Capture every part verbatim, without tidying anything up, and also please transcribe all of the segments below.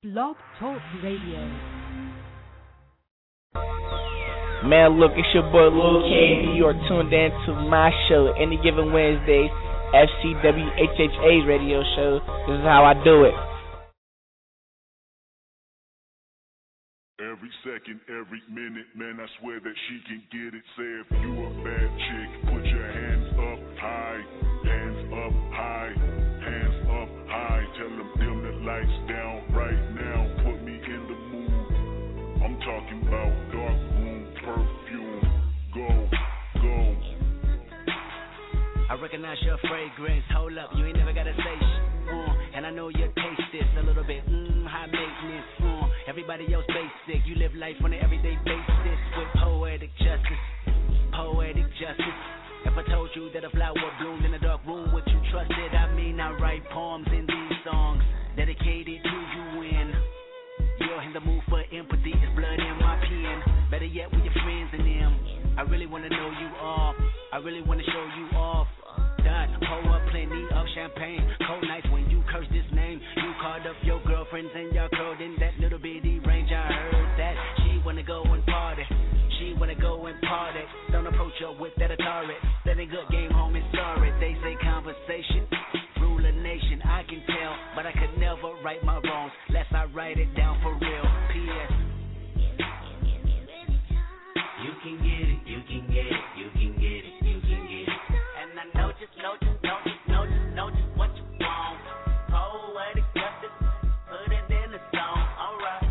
Blog Talk Radio. Man, look, it's your boy Lil K. You're tuned in to my show, Any Given Wednesday, F C W H H A radio show. This is how I do it. Every second, every minute, man, I swear that she can get it. Say if you a bad chick, put your hands up high, hands up high, hands up high. Tell them dim the lights down right now, put me in the mood. I'm talking about dark room perfume. Go, go. I recognize your fragrance. Hold up, you ain't never gotta say shit. Uh, and I know you taste this a little bit. Mmm, high maintenance. Uh, everybody else basic. You live life on an everyday basis with poetic justice. Poetic justice. If I told you that a flower bloomed in a dark room, would you trust it? I mean, I write poems in these songs dedicated to you when you're in the mood for empathy. It's blood in my pen. Better yet, with your friends and them. I really wanna know you all. I really wanna show you off. Done. Pour up plenty of champagne. Cold nights when you curse this name. You called up your girlfriends and y'all curled in that little bitty range. I heard that she wanna go and party. She wanna go and party. Don't approach her with that Atari. That ain't good. Game home and sorry. They say conversation rule a nation. I can tell, but I could never right my wrongs lest I write it down for real. P S. You can get it. You can get it. You can get it. You can get it. And I know just know just know just know just know just what you want. Poetic justice, put it in the song. Alright.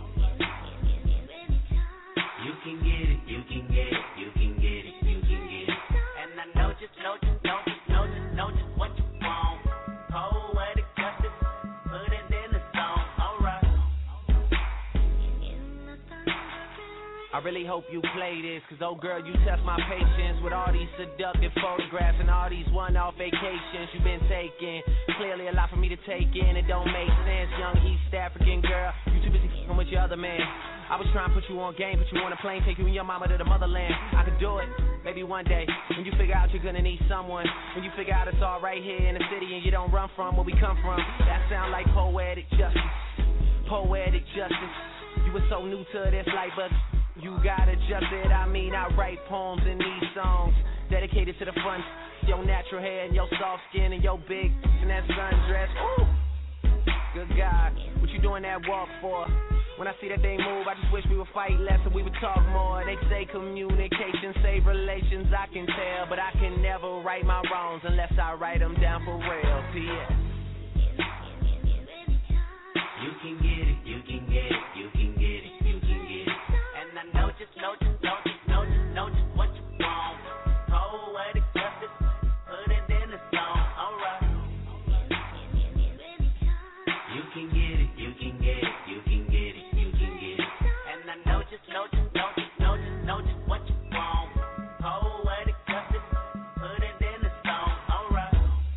You can get it, you can get it, you can get it, you can get it. And I know just know just know just know just know just what you want. Poetic justice, put it in the song. Alright. I really hope you play this, cause oh girl, you test my patience with all these seductive photographs and all these one-off vacations you've been taking. Clearly a lot for me to take in, it don't make sense. Young East African girl, you too busy f***ing with your other man. I was trying to put you on game, put you on a plane, take you and your mama to the motherland. I could do it, maybe one day, when you figure out you're gonna need someone. When you figure out it's all right here in the city and you don't run from where we come from. That sound like poetic justice, poetic justice. You were so new to this life, but you got adjusted. I mean, I write poems in these songs dedicated to the front, your natural hair and your soft skin and your big and that sundress. Ooh, good God, what you doing that walk for? When I see that thing move, I just wish we would fight less and we would talk more. They say communication save relations, I can tell, but I can never right my wrongs unless I write them down for real. P S. You can get it, you can get it, you can get it, you can get it. And I know just know just know just know just know just what you want. Poetic justice, put it in the song. Alright. You can get it, you can get it, you can get it, you can get it. And I know just know just know just know just know just what you want. Poetic justice, put it in the song. Alright.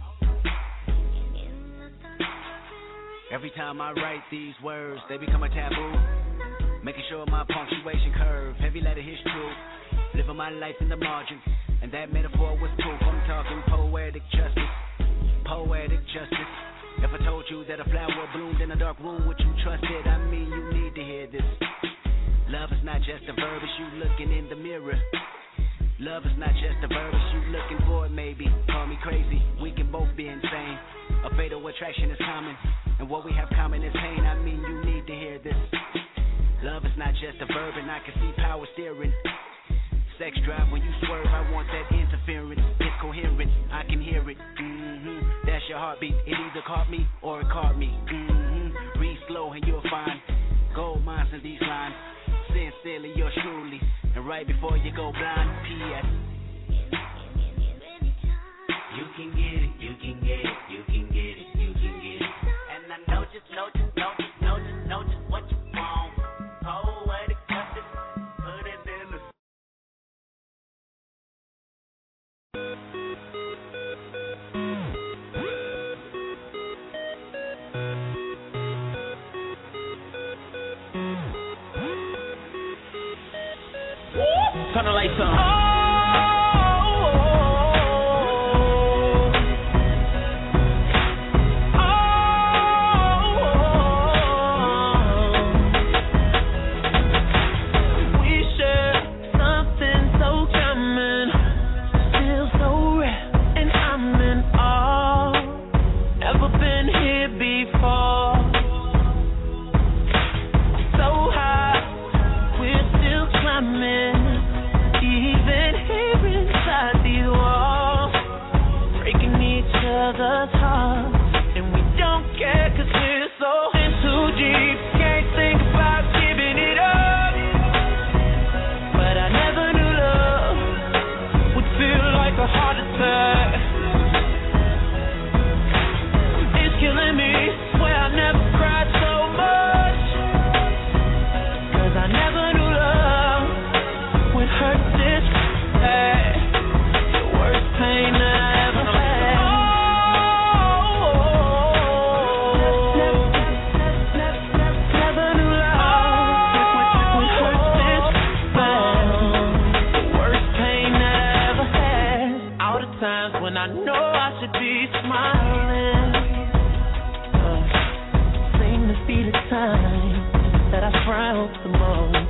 Every time I write these words, they become a taboo. Making sure my punctuation curve, heavy letter hits true. Living my life in the margin, and that metaphor was proof. I'm talking poetic justice, poetic justice. If I told you that a flower bloomed in a dark room, would you trust it? I mean, you need to hear this. Love is not just a verb, it's you looking in the mirror. Love is not just a verb, it's you looking for it maybe. Call me crazy, we can both be insane. A fatal attraction is common, and what we have common is pain. I mean, you need to hear this. Love is not just a verb, and I can see power steering. Sex drive when you swerve, I want that interference. It's coherent, I can hear it. Mm-hmm. That's your heartbeat. It either caught me or it caught me. Mm-hmm. Read slow and you'll find gold mines in these lines. Sincerely, yours truly. And right before you go blind, P S. You can get it, you can get it, you can get it, you can get it. And I know just know just know just know just know just what you want. Poetic justice, put it in the Turn the lights on. time that I frown the most.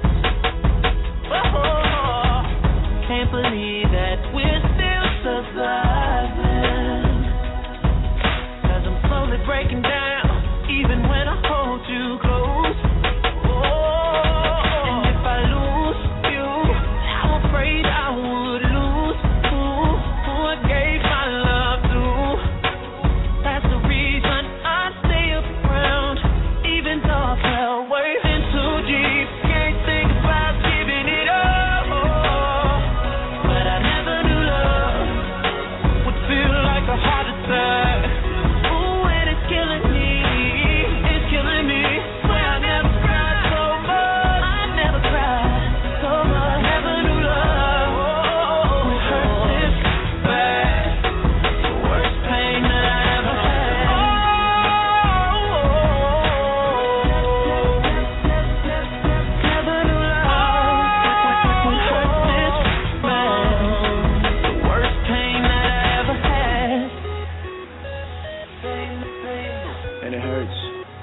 Oh, can't believe that we're still surviving. Cause I'm slowly breaking down, even when I hold you close. Oh, and if I lose you, I'm afraid I would lose who, who I gave my love to. That's the reason I stay around, even though I fell way in too deep. Can't think about giving it up, but I never knew love would feel like a heart attack. Ooh, and it's killing me, it's killing me. Swear I never cried so much, I never cried so much. Never knew love would hurt this bad. The worst pain that I ever had. Never knew love would hurt this bad. The worst pain that I ever had. And it hurts.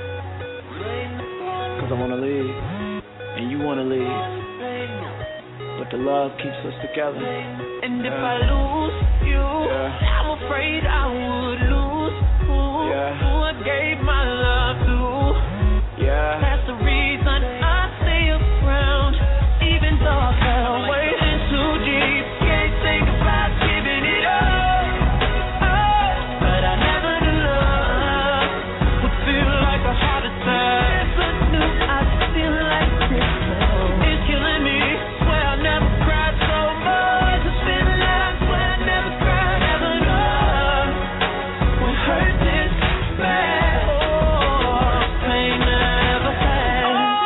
Cause I wanna leave, and you wanna leave, but the love keeps us together. And if I lose you, Yeah. I'm afraid I would lose who, Yeah. who I gave my love to. Yeah. That's the reason I stay around, even though I fell way in too deep. Can't think about giving it up, oh, but I never knew love would feel like a heart attack. Never knew I'd feel like this. It's killing me. Swear I never cried so much. It's been a life. Swear I never cried. Never knew love would hurt this bad. Oh, pain that I ever had.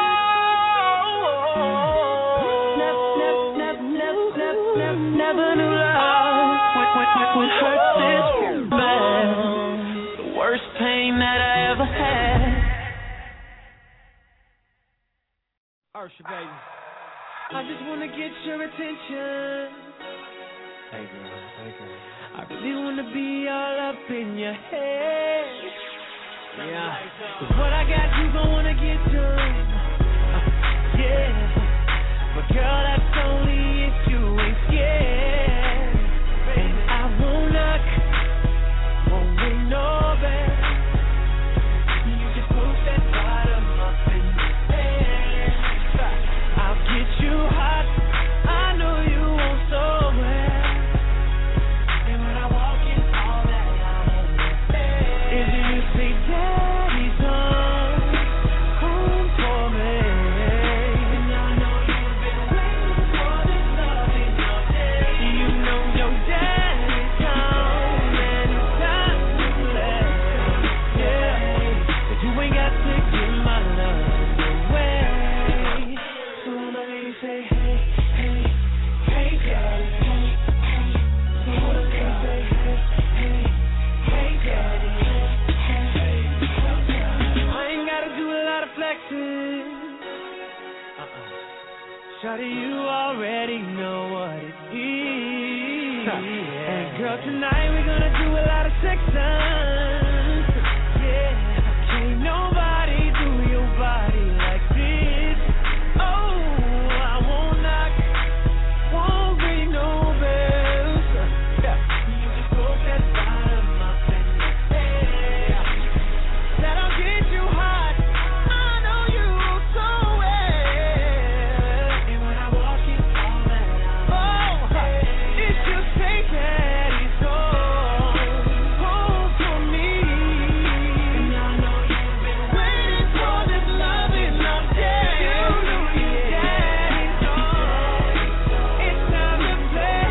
Never, never, never, never, never, never knew love would, would, would, would hurt this bad. The worst pain that I ever had. Ursha, baby. I just wanna get your attention. Hey girl, hey girl. I really wanna be all up in your head. Yeah. Cause what I got, you gon' wanna get done. Uh, yeah. But girl, that's only if you ain't scared. And I won't knock, won't ring no bell. You just push that bottom up in the bed. I'll get you hot, I know you want so well. And when I walk in, all that I'm on your bed is you say, Daddy's home, home for me. And I know you've been waiting for this love in your day. You know your daddy's home and it's time to play. Yeah, but you ain't got to give my love away. So let me say, hey, hey, hey, daddy, hey, hey. So let me say, hey, hey, hey, daddy, hey, hey, hey. I ain't gotta do a lot of flexing. Uh-uh. Shawty, you already know what it is. And girl, tonight we're gonna do a lot of sexing. Yeah, can't nobody do your body like this. Oh, I won't knock, won't ring no bells. Yeah, you just broke that bottom up in the bed. That'll get you hot, I know you so well. And when I walk in, all that I'm oh, it's just say Daddy's home, home for me. And I know you've been waiting for this loving all day. You know your daddy's home, it's time to play.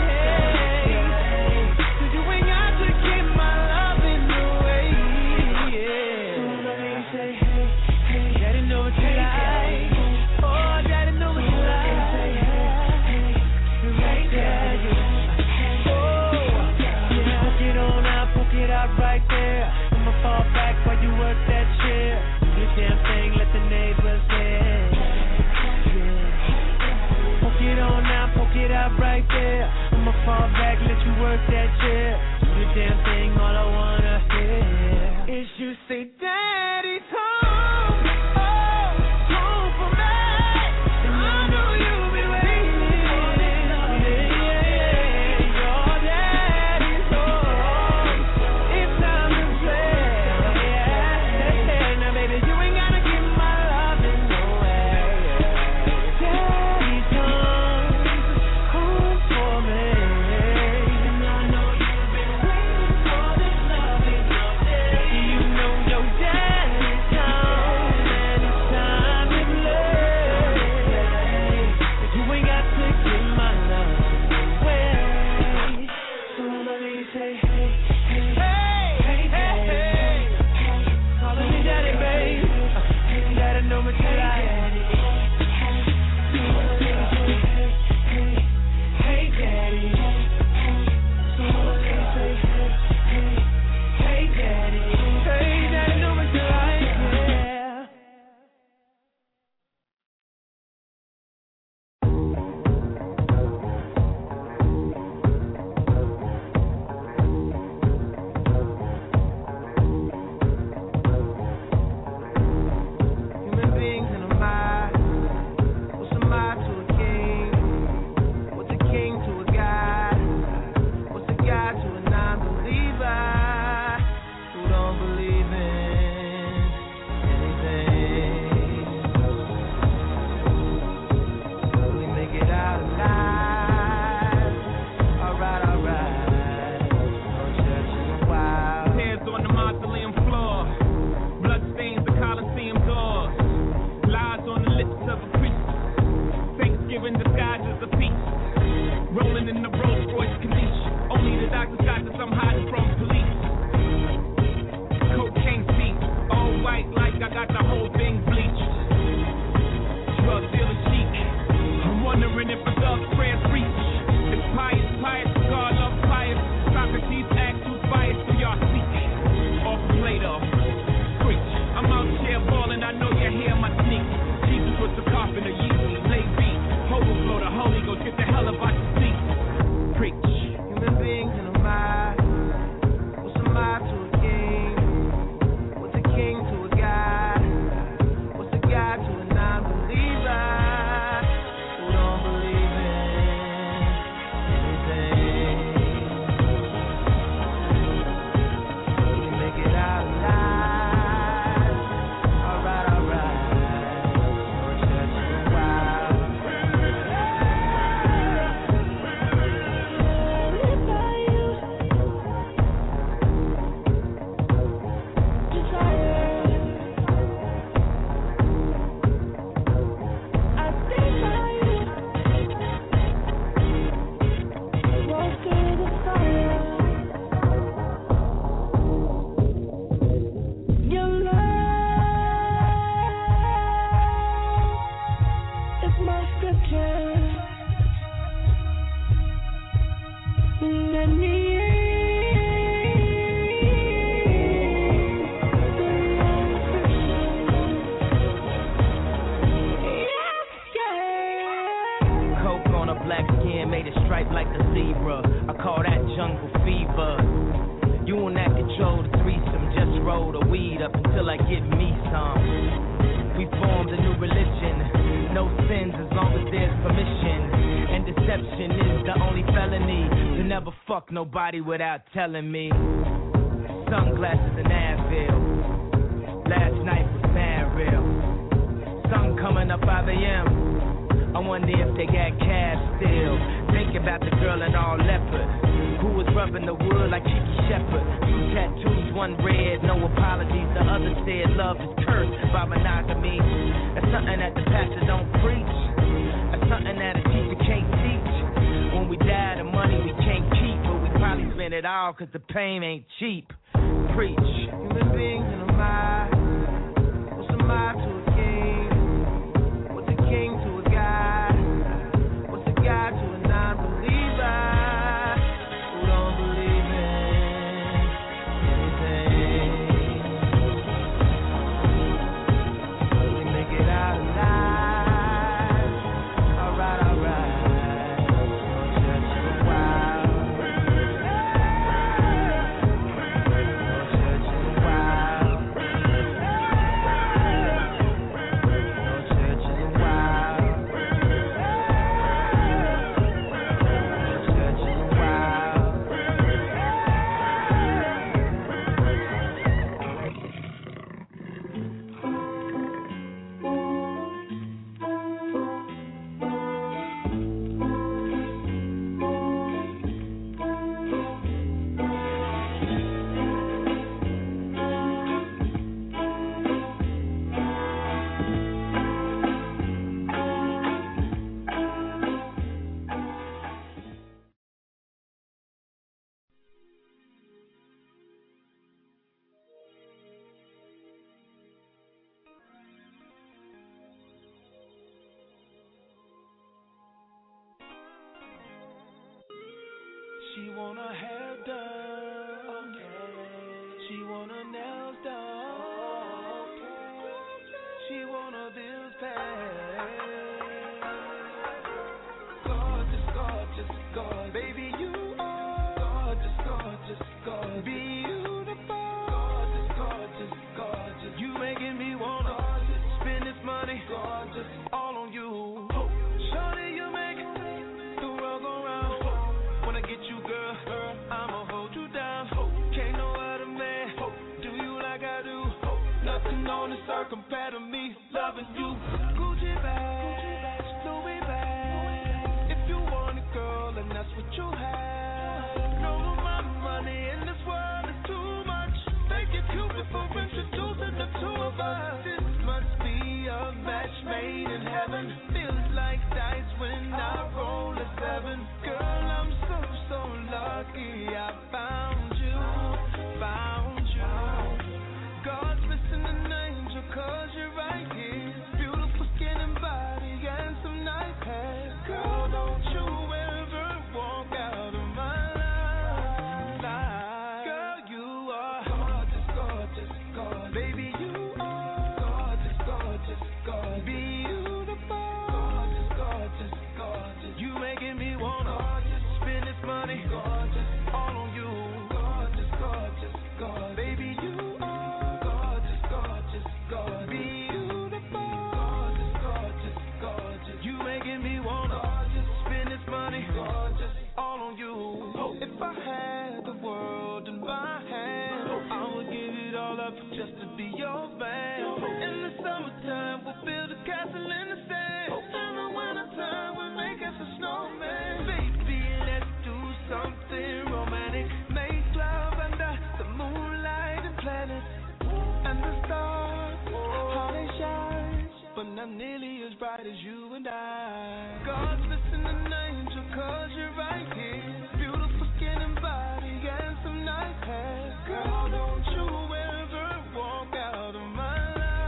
So you ain't got to give my loving away. Yeah. So let me say, hey, hey, Daddy know what you like. Oh, Daddy know what you like. Right there, yeah. Oh, yeah. Poke it on out, poke it out right there. I'ma fall back while you work that chair. Do your damn thing, let the neighbors hear. Yeah. Poke it on out, poke it out right there. I'ma fall back, let you work that chair. Do your damn thing, all I wanna hear is you say, Daddy's home. Oh. eyes is a feast. Rolling in the Rolls Royce Corniche. Only the doctors got this, I'm hiding from police. Cocaine seat, all white like I got the whole thing bleached. Drug dealer chic. I'm wondering if a thug's prayers reach. If pious, pious, God love pious. Socrates asked who's biased, who y'all seek. Off Plato, preach. I'm out here balling, I know you hear my sneak. Jesus was the carpenter, Yeezy, lay beat. Overflow the Holy Ghost, get the hell about your seat. Preach. Human beings in a mind. What's a mind to a king? What's a king to a God? What's a God to a non-believer who don't believe in anything? We make it out alive. Alright, alright. Your church is wild. Coke on a black skin made it stripe like a zebra. I call that jungle fever. You will not control the threesome, just roll the weed up until I get me some. We formed a new religion, no sins as long as there's permission. And deception is the only felony. To never fuck nobody without telling me. Sunglasses and Advil. Last night was mad real. Sun coming up five a.m. I wonder if they got cash still. Think about the girl in all leopard who was rubbing the wood like Kiki Shepard. Two tattoos, one red, no apologies. The other said love is cursed by monogamy. That's something that the pastor don't preach. That's something that a teacher can't teach. When we die, the money we can't keep, but we probably spend it all cause the pain ain't cheap. Preach. Human beings in a mind. What's a mind to a king? What's a king to a God? What's a God to a non-believer who don't believe in anything? We make it out alive. Alright, alright. Your church is wild. Your church is wild. Your church is wild. Your church is wild. She want her hair done. She want her nails done. She want her bills paid. Gorgeous, gorgeous, gorgeous. Baby, you are gorgeous, gorgeous, gorgeous. Beautiful. Gorgeous, gorgeous, gorgeous. You making me wanna spend this money. Gorgeous, all on you. Shawty, you make the world go round. When I get you, girl, I'ma hold you down. Can't no other man do you like I do. Nothing on this earth compared to me loving you. Gucci bags, Louis bags. If you want it, girl, and that's what you have. No, my money in this world is too much. Thank you, Cupid, for introducing the two of us. This must be a match match made in heaven. Feels like dice when I roll a seven. Girl, I'm so, so lucky I found you, found you. God's missing an angel cause you're right here. Beautiful skin and body and some nice hair. Girl, don't you ever walk out of my life. Girl, you are gorgeous, gorgeous, gorgeous. Baby, you are gorgeous, gorgeous, gorgeous. Beautiful, gorgeous, gorgeous, gorgeous. You making me wanna spend this money, gorgeous, all on you. Gorgeous, gorgeous, gorgeous. Baby, you are gorgeous, gorgeous, gorgeous. Beautiful, gorgeous, gorgeous, gorgeous. You making me wanna spend this money, gorgeous, all on you. If I had the world in my hand, I would give it all up just to be your man. In the summertime, we'll build a castle in the sand. In the wintertime, we'll make us a snowman. Baby, let's do something romantic. Make love under the moonlight and planets and the stars, how they shine, but not nearly as bright as you and I. God's missing an angel cause you're right here. Beautiful skin and body and some nice hair. Girl, don't you ever walk out of my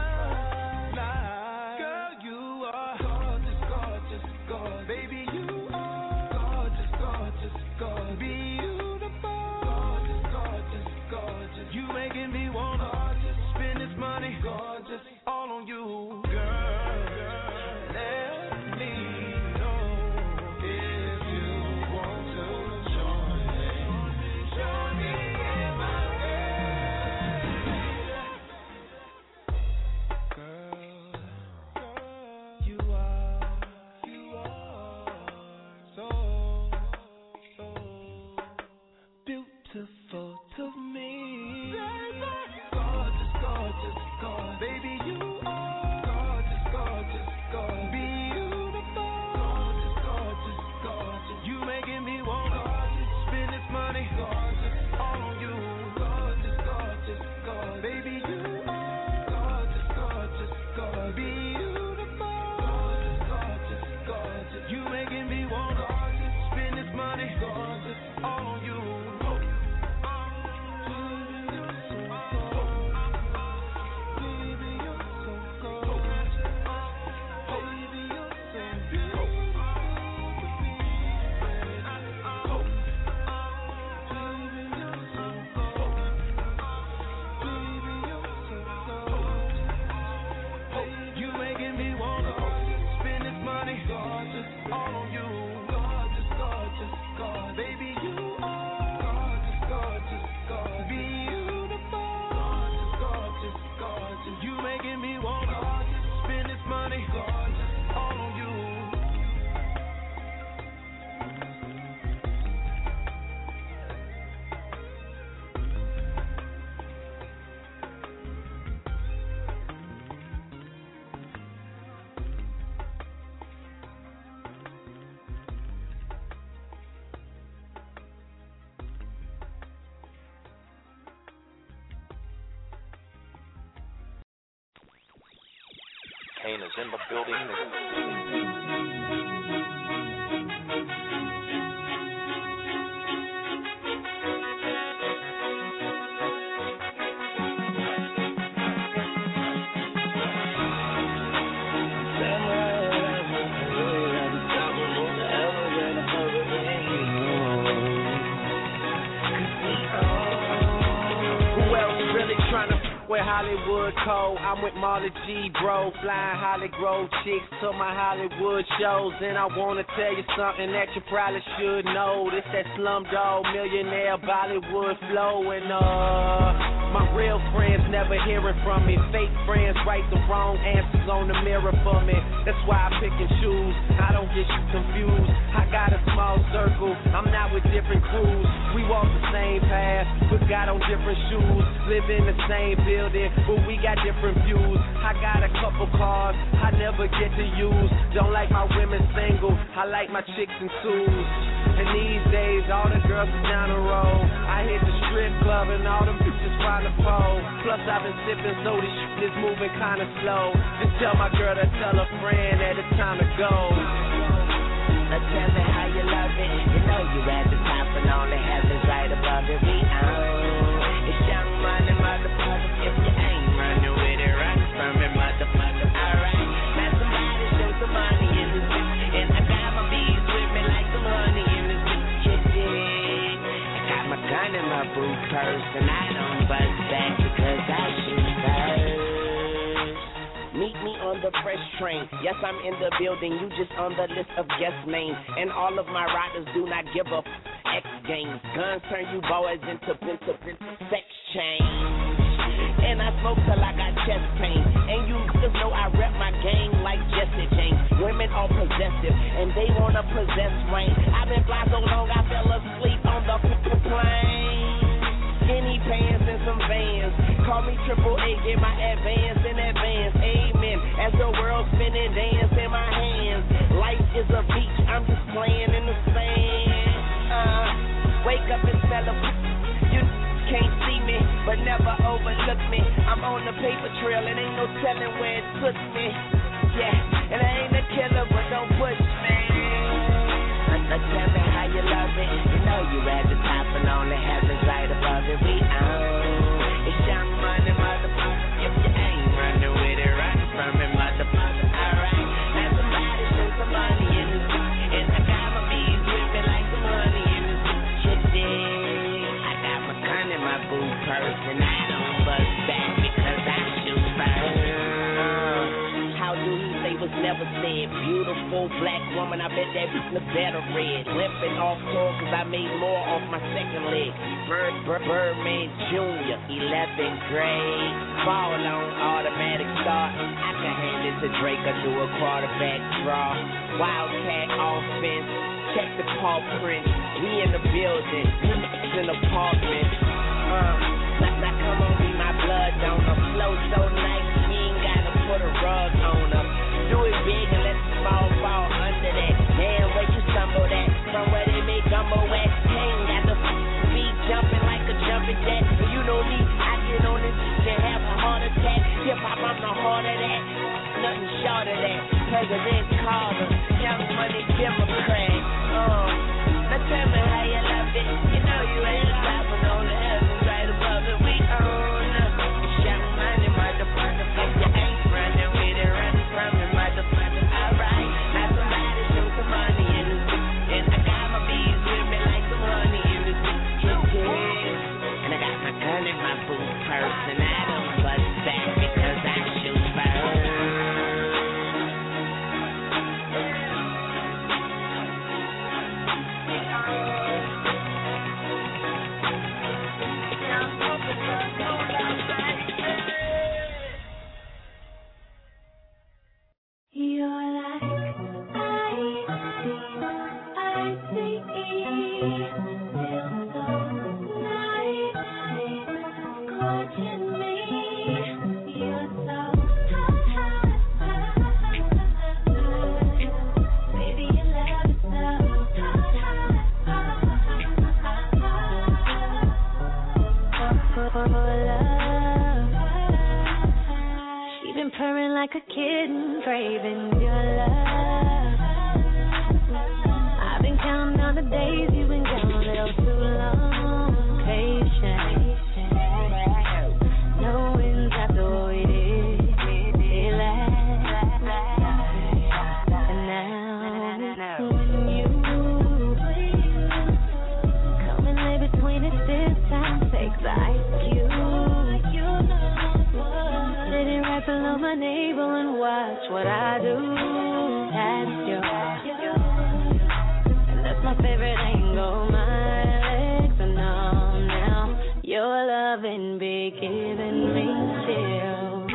life. Girl, you are gorgeous, gorgeous, gorgeous. Baby, you are gorgeous, gorgeous, gorgeous. Beautiful, gorgeous, gorgeous, gorgeous. You making me wanna spend this money, gorgeous, all on you. Girl, girl, let me know if you want to join me. Join me in my bed. Girl, girl, you are, you are so, so beautiful to me. Gorgeous, gorgeous, gorgeous. Baby, you are gorgeous, gorgeous, gorgeous. Beautiful, gorgeous, gorgeous, gorgeous. You making me wanna spend this money, gorgeous, all on you. Gorgeous, gorgeous, gorgeous. Baby, you are gorgeous, gorgeous, gorgeous. Beautiful, gorgeous, gorgeous, gorgeous. You making me wanna spend this money, gorgeous, all on you. Kane is in the building. With Hollywood Code, I'm with Marla G, bro. Flying Holly Grove chicks to my Hollywood shows. And I wanna tell you something that you probably should know. This that Slumdog Millionaire Bollywood flow. And uh, my real friends never hearing from me. Fake friends write the wrong answers on the mirror for me. That's why I pick and choose. I don't get you confused. I got a small circle. I'm not with different crews. We walk the same path, but got on different shoes. Live in the same building, but we got different views. I got a couple cars I never get to use. Don't like my women single, I like my chicks in twos. And these days, all the girls is down the road. I hit the strip club and all them bitches find the pole. Plus, I've been sipping, so this shit is moving kinda slow. Just tell my girl to tell a friend that it's time to go. Now tell me how you love it. You know you at the top and all the heavens right above it. We own. It's young money, motherfucker. If you ain't running with it, run from it, motherfucker. Alright, now somebody show some money in this bitch. And I got my bees with me like some honey in this bitch. You dig? I got my gun in my boot purse and I don't bust back because I shoot first. Meet me on the fresh train. Yes, I'm in the building. You just on the list of guest names. And all of my riders do not give up X games. Guns turn you boys into, into, into sex change. And I smoke till I got chest pain. And you just know I rep my game like Jesse James. Women are possessive and they wanna possess rain. I've been fly so long I fell asleep on the plane. Skinny pants and some Vans. Call me Triple A, get my advance in advance. Amen. As the world spinning, dance in my hands. Life is a beach, I'm just playing in the sand. Uh, wake up and smell a. You can't see me, but never overlook me. I'm on the paper trail and ain't no telling where it took me. Yeah, and I ain't a killer, but don't push me. Now tell me how you love it. You know you at the top and all the heavens right above it. We own. It's young money, motherfucker. If you ain't running with it, run from it, motherfucker. Alright, now somebody show some money in this bitch. And I got my bees with me like some honey in this bitch. You dig? I got my gun in my boot purse and I don't bust back because I shoot first. How do he say was never said? Beautiful black woman, I bet that bitch look better red. Limping off tour cause I made more off my second leg. Bird, Bird, Birdman Junior, eleventh grade. Ball on automatic start. I can hand it to Drake or do a quarterback draw. Wildcat offense, check the paw print. We in the building, it's an apartment. Uh, now, now come on, be my blood donor. Flow so nice, you ain't gotta put a rug on her. Do it big and let the small fall under that. Damn, where you stumble that? From where they make gumbo at. Hang got the feet jumping like a jumping jack. You know me, I get on this and have a heart attack. Hip hop, I'm the heart of that. Nothing short of that. President Carter, young money Democrat. Uh, now tell me how you love it. You know you ain't stopping on the heavens right above it. We own up. It's young money, motherfucker. If you ain't running with it, run from it, motherfucker. Alright, now somebody show some money in this bitch. And I got my bees with me like some honey in this bitch. And I got my gun in my boot purse and I don't bust back because I shoot first. You're like I see, feel so nice, clutching me. You're so hot, baby, your love is so hot, love. She been purring like a kitten, craving your love. I've been counting down the days you've been gone a little too long. Patient, no winds after what we did. It lasts. And now, when you come and lay between us this time, takes the ice cube. Sit it right below my navel and watch what I do. That's yours. And that's my favorite angle. My legs are numb now. Your loving be giving me chills.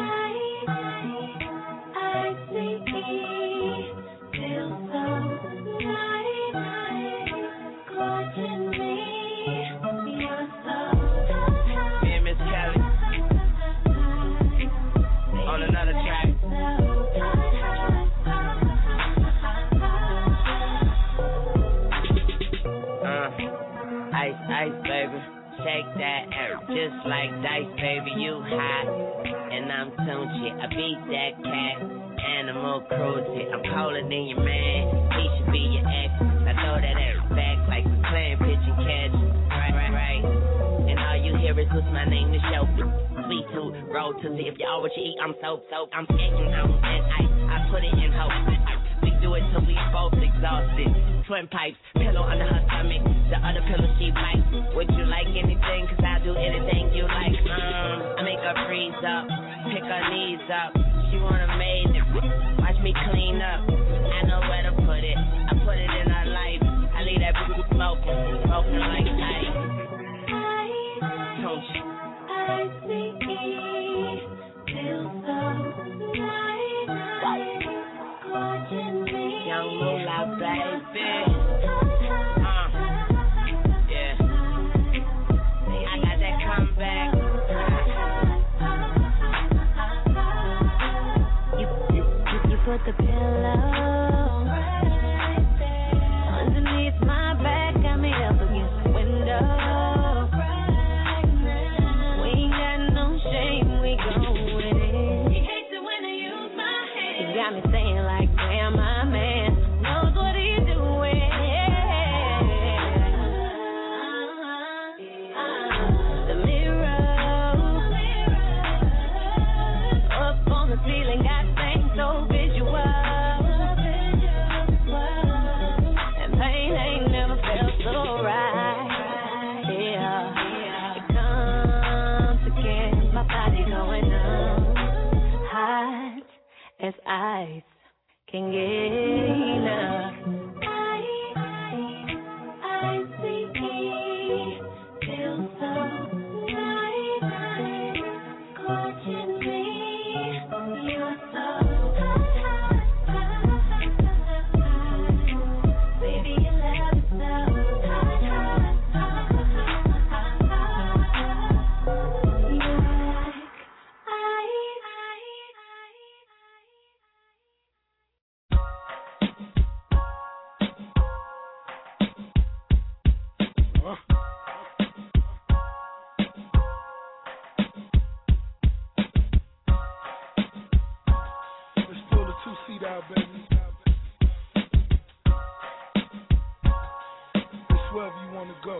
I see, feel so nice, clutching me. You're so Me and Miss Kelly on another track. just like dice, baby, you hot. And I'm Tunchi, I beat that cat. Animal cruelty, I'm colder than your man. He should be your ex. I throw that ass back like we playing pitch and catch. Right, right, right. And all you hear is what's my name to show. Sweet tooth, roll to see if you all what you eat. I'm so, so, I'm skating on and ice. I put it in hope. We do it till we both exhausted. Twin pipes, pillow under her stomach. The other pillow she bites. Would you like anything? Cause I'll do anything you like. Um, I make her freeze up, pick her knees up. She want a maid, watch me clean up. I know where to put it. I put it in her life. I leave that bitch smoking, smoking like ice. Don't you? I see, feel so nice, watching me. Young moolah, baby. Uh, yeah. I got that comeback. You, you, you, you put the pillow underneath my back, got me up against the window. Got me saying like, damn, my man knows what he's doing. The mirror up on the ceiling got things so visual, and pain ain't never felt so right. Yeah, it comes again, my body going numb, hot as ice can get enough. I, I see, feel so nice, scorching me. You're so hot, baby, you love it so hot. You're like Two-seat out, baby. It's wherever you want to go.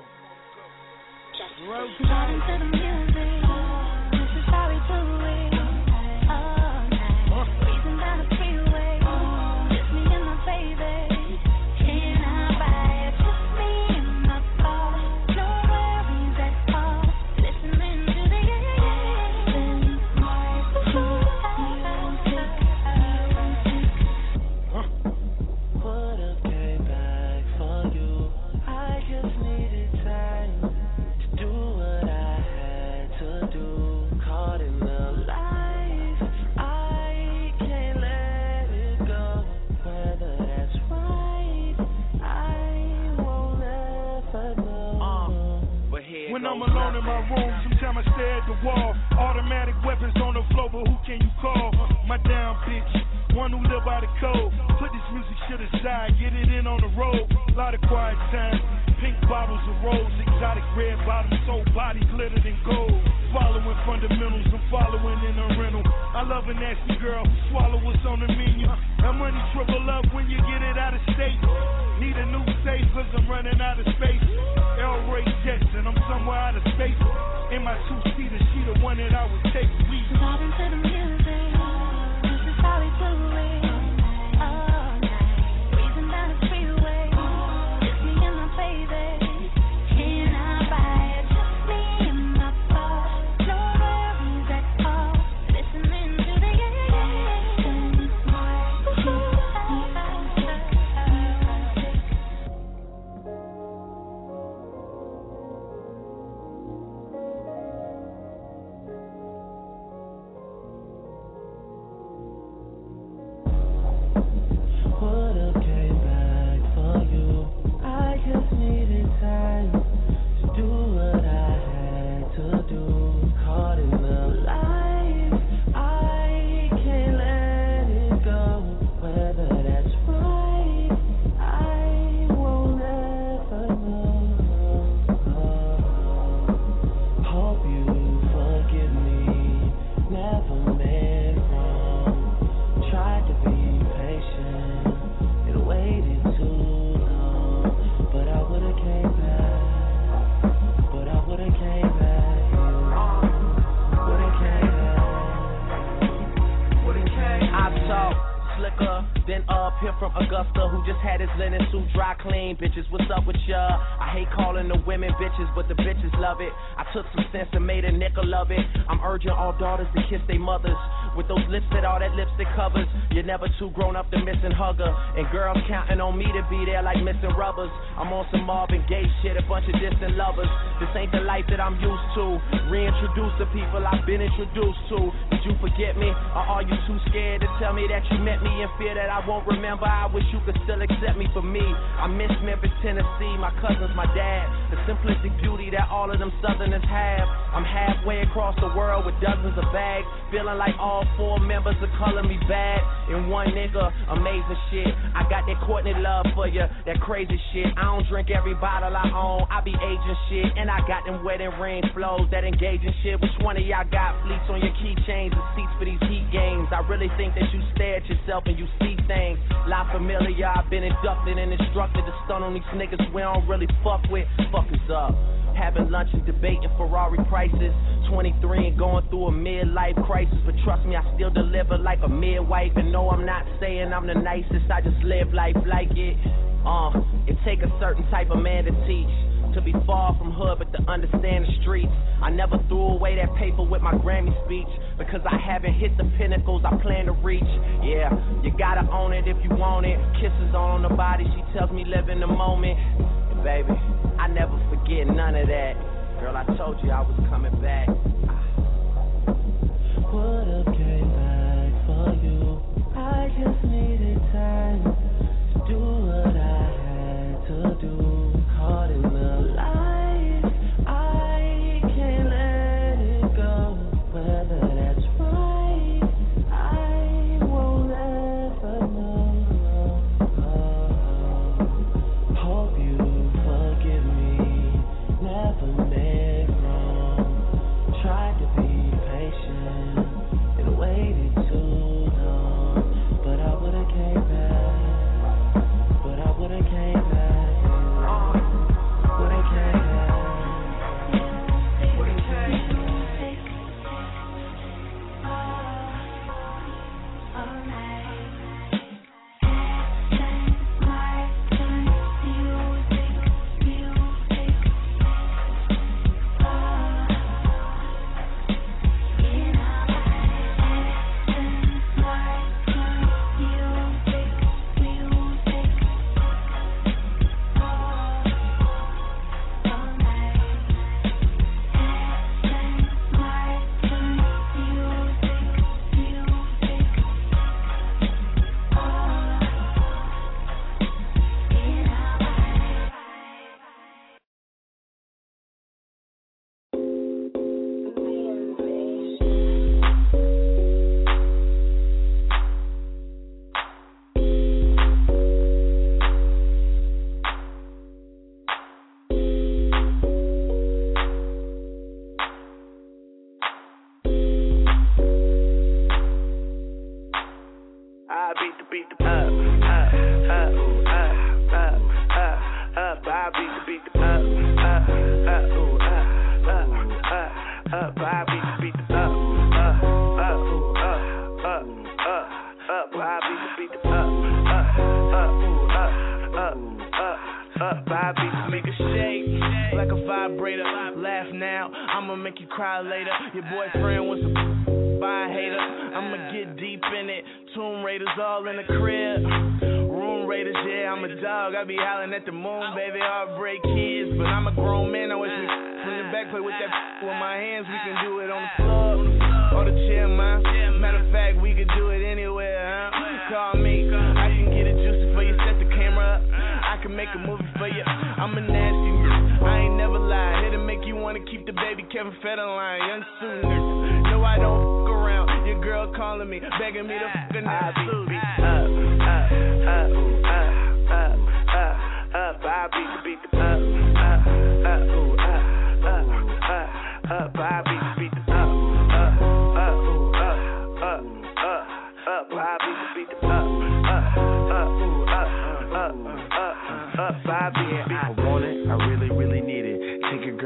Driving to the music, this is how we do it. All night, breezing down the freeway, just me and my baby. Can I buy it? Just me and my car, no worries at all. Listening to the engine, Put a payback for you. I just needed time to do what I had to do. Caught in the life, I can't let it go. Whether that's right, I won't ever know. Uh, but here When goes I'm alone in my room, sometimes I stare at the wall. Automatic weapons on the floor, but who can you call? My down bitch, one who live by the code. Put this music shit aside, get it in on the road. Lot of quiet time, pink bottles of rose, exotic red bottoms, soul body glittered in gold. Following fundamentals, I'm following in a rental. I love a nasty girl, swallow what's on the menu. That money triple up when you get it out of state. Need a new safe cause I'm running out of space. L-Ray Jetson, I'm somewhere out of space. In my two-seater, she the one that I would take. We driving to the music, this is how we do it. All night, breezing down the freeway, just me and my baby. Can I buy it? Just me and my car, no worries at all. Listening to the engine, slicker than up here from Augusta, who just had his linen suit dry clean. Bitches, what's up with ya? I hate calling the women bitches, but the bitches love it. I took some sense and made a nickel of it. I'm urging all daughters to kiss their mothers with those lips that all that lipstick covers. You're never too grown up to miss and hugger, and girls counting on me to be there like missing rubbers. I'm on some Marvin Gaye shit, a bunch of distant lovers. This ain't the life that I'm used to. Reintroduce the people I've been introduced to. Did you forget me, or are you too scared to tell me that you met me in fear that I won't remember? I wish you could still accept me for me. I miss Memphis, Tennessee, my cousins, my dad, the simplistic beauty that all of them Southerners have. I'm halfway across the world with dozens of bags, feeling like all four members are calling me bad. And one nigga, amazing shit. I got that Courtney love for you, that crazy shit. I don't drink every bottle I own, I be aging shit. And I got them wedding ring flows, that engaging shit. Which one of y'all got fleets on your keychains and seats for these heat games? I really think that you stare at yourself and you see things. La Familia, I've been inducted and instructed to stun on these niggas we don't really fuck with. Fuck us up. Having lunch and debating Ferrari prices. twenty-three and going through a midlife crisis. But trust me, I still deliver like a midwife. And no, I'm not saying I'm the nicest, I just live life like it. Uh, it take a certain type of man to teach, to be far from hood but to understand the streets. I never threw away that paper with my Grammy speech, because I haven't hit the pinnacles I plan to reach. Yeah, you gotta own it if you want it. Kisses on the body, she tells me live in the moment. And baby, I never forget none of that. Girl, I told you I was coming back. Would've came back for you. I just needed time to do what I had to do. Caught in the light, I can't let it go. Whether that's right, I won't ever know. Oh, hope you forgive me, never make wrong. Tried to be patient and waited too long, but I would've came back, but I would've came back.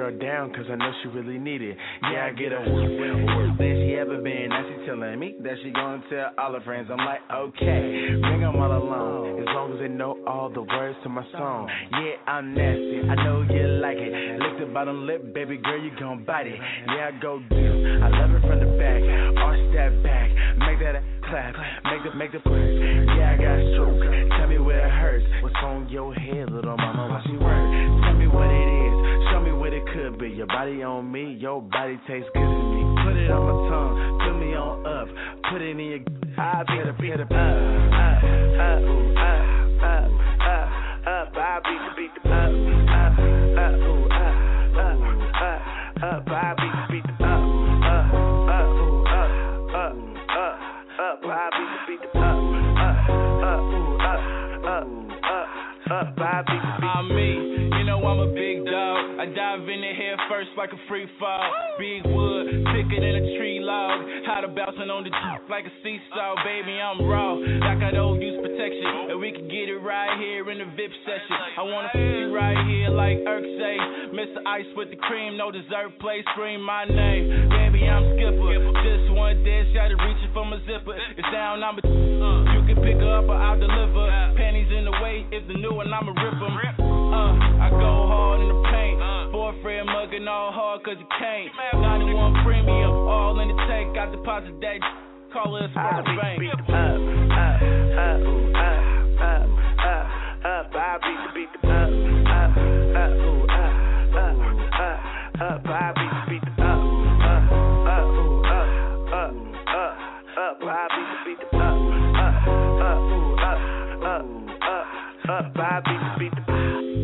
girl down, cause I know she really need it. Yeah, I get her worse than she ever been. Now she telling me that she gonna tell all her friends. I'm like, okay, bring them all along, as long as they know all the words to my song. Yeah, I'm nasty, I know you like it. Lick the bottom lip, baby girl, you gon' bite it. Yeah, I go deep, I love it from the back. Arch that back, make that a clap, make the, make the push. Yeah, I got stroke, tell me where it hurts. What's on your head, little mama, why she work? Tell me what it is, show me what it could be. Your body on me, your body tastes good to me. Put it on my tongue, put me on up, put it in your, I beat it, beat it, up, up, up, ooh, up, up, up, up, I beat the beat the up, up, up, ooh, up, up, up, up, I beat the beat the up, up, up, ooh, up, up, up, up, I beat the beat the up, up, up, ooh, up, up, up, up, I beat the beat the. I'm me, you know I'm a big dog. I dive in the head first like a free fall. Big wood, thicker than a tree log. How to bouncing on the top like a seesaw, baby, I'm raw. Like I don't use protection, and we can get it right here in the V I P session. I wanna f you right here like Urk say. Mister Ice with the cream, no dessert play, scream my name. Baby, I'm Skipper. Just one dead shot of reaching for my zipper. It's down, I'm a you can pick her up or I'll deliver. Panties in the way, if the new one, I'ma rip them. Uh, I go hard in the paint. Boyfriend mugging all hard cause you can't. ninety-one premium, all in the tank. Got deposit that, call it a spot bank. Up, up, up, ooh, up, up, up, up, I beat the beat the up, up, up, ooh, up, up, up, up, I beat the beat the up, up, up, ooh, up, up, up, up, I beat the beat the up, up, up, ooh, up, up, up, up, I beat the beat the up.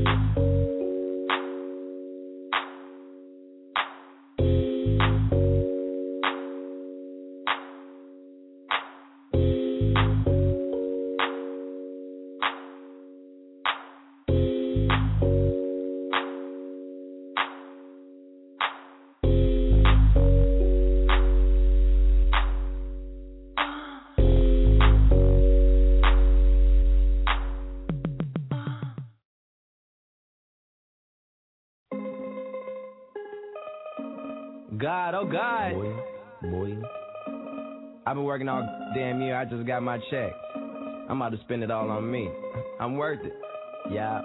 God, oh God. Boy, boy. I've been working all damn year. I just got my check. I'm about to spend it all on me. I'm worth it. Yeah.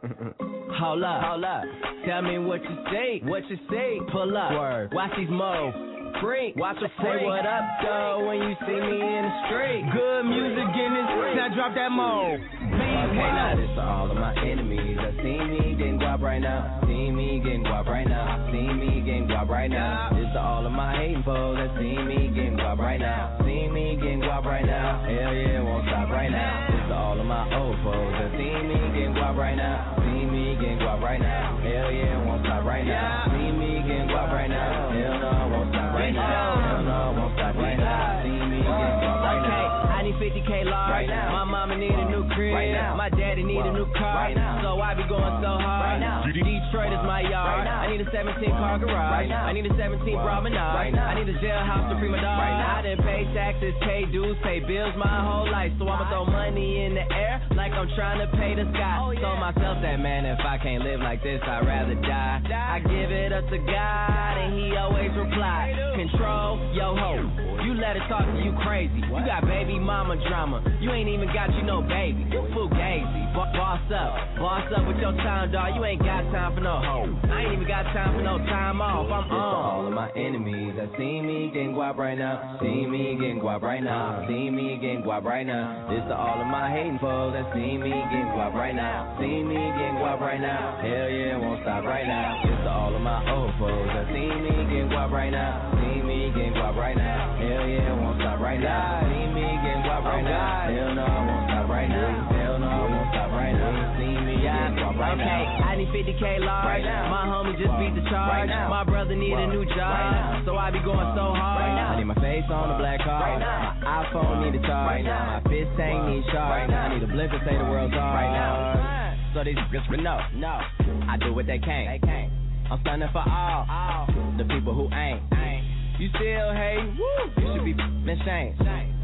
Hold up, hold up. Tell me what you say, what you say. Pull up. Word. Watch these moves. Freak. Watch her freak. Say what up, though, when you see me in the street. Good music in this. Now drop that mode. Okay, now this to all of my enemies that see me getting guap right now. See me getting guap right now. See me getting guap right now. This to all of my hating foes that see me getting guap right now. See me getting guap right now. Hell yeah, won't stop right now. This to all of my old foes that see me getting guap right now. See me getting guap right now. Hell yeah, won't stop right now. See me getting guap right now. Hell no, won't stop right now. Hell no, won't stop right now. See me getting guap right now. I need fifty K large. Right now. My mama need a new crib. Right now. My daddy need a new car. Right now. So I be going so hard. Right now. Detroit is my yard. Right now. I need a seventeen car garage. Right now. I need a seventeen promenade. Right now. I need a jailhouse to prima dog. Right now. I done pay taxes, pay dues, pay bills my whole life. So I'ma throw money in the air like I'm trying to pay the sky. Oh, yeah. Told myself that, man, if I can't live like this, I'd rather die. I give it up to God and he always reply. Control yo ho. You let it talk to you crazy. You got baby mama drama. You ain't even got you no baby. You fugazi. Boss up. Boss up with your time, dawg. You ain't got time for no hoe. I ain't even got time for no time off. I'm on. All of my enemies that see me getting guap right now. See me getting guap right now. See me getting guap right now. This to all of my hating foes that see me getting guap right now. See me getting guap right now. Hell yeah, won't stop right now. This to all of my old foes that see me getting guap right now. See me getting guap right now. Hell yeah, won't stop right now. See me getting guap right now. Hell no, I won't stop right now. Hell no, I won't stop right now. See me getting guap right now. Okay, I need fifty K large. Right now. My homie just beat the charge. Right now. My brother need a new job. Right now. So I be going so hard. Right now. I need my face on the black card. Right now. My iPhone need a charge. Right now. My fist tank need charge. Right now. I need a blinker say the world's hard. Right now. So these just no, no. I do what they can't. They can't. I'm standing for all, all the people who ain't. ain't. You still hate? Woo! You should be ashamed.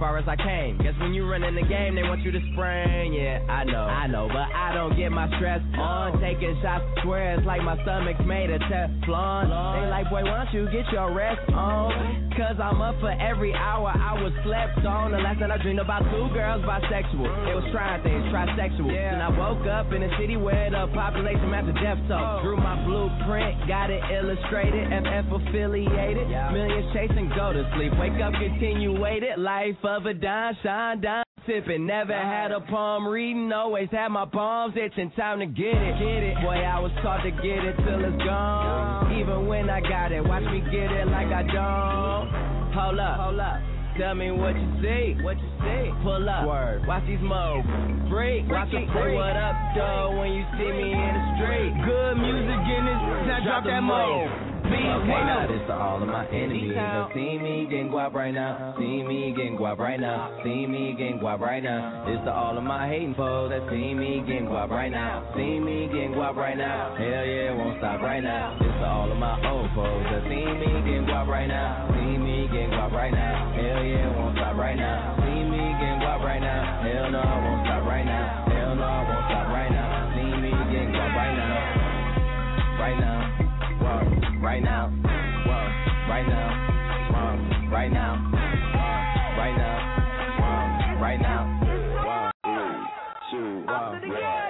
far as I came. Guess when you run in the game, they want you to spring. Yeah, I know, I know, but I don't get my stress on. Taking shots, swear it's like my stomach's made of Teflon. They like, boy, why don't you get your rest on? Cause I'm up for every hour I was slept on. The last night I dreamed about two girls bisexual. They was trying things, trisexual. Yeah. And I woke up in a city where the population matched the death toll. Drew my blueprint, got it illustrated, F F affiliated. Yeah. Millions chasing, go to sleep. Wake up, continue waited. Life of a dime, shine down. Sipping, never had a palm reading, always had my palms itching, time to get it, get it. Boy, I was taught to get it till it's gone. Even when I got it, watch me get it like I don't. Hold up, hold up. Tell me what you see, what you see. Pull up, word. Watch these moves. Freak, watch them say what up, though, when you see me in the street. Good music in this, now drop that move. Okay, now this to all of my enemies that see me getting guap right now. See me getting guap right now. See me getting guap right now. This to all of my hating foes that see me getting guap right now. See me getting guap right now. Hell yeah, won't stop right now. This to all of my old foes that see me getting guap right now. See me getting guap right now. Hell yeah, won't stop right now. See me getting guap right now. Hell no, I won't stop right now. Hell no, I won't stop right now. See me getting guap right now. Right now. Right now, whoa, right now, whoa, right now, whoa, right now, whoa, right now, whoa, two, whoa, yeah.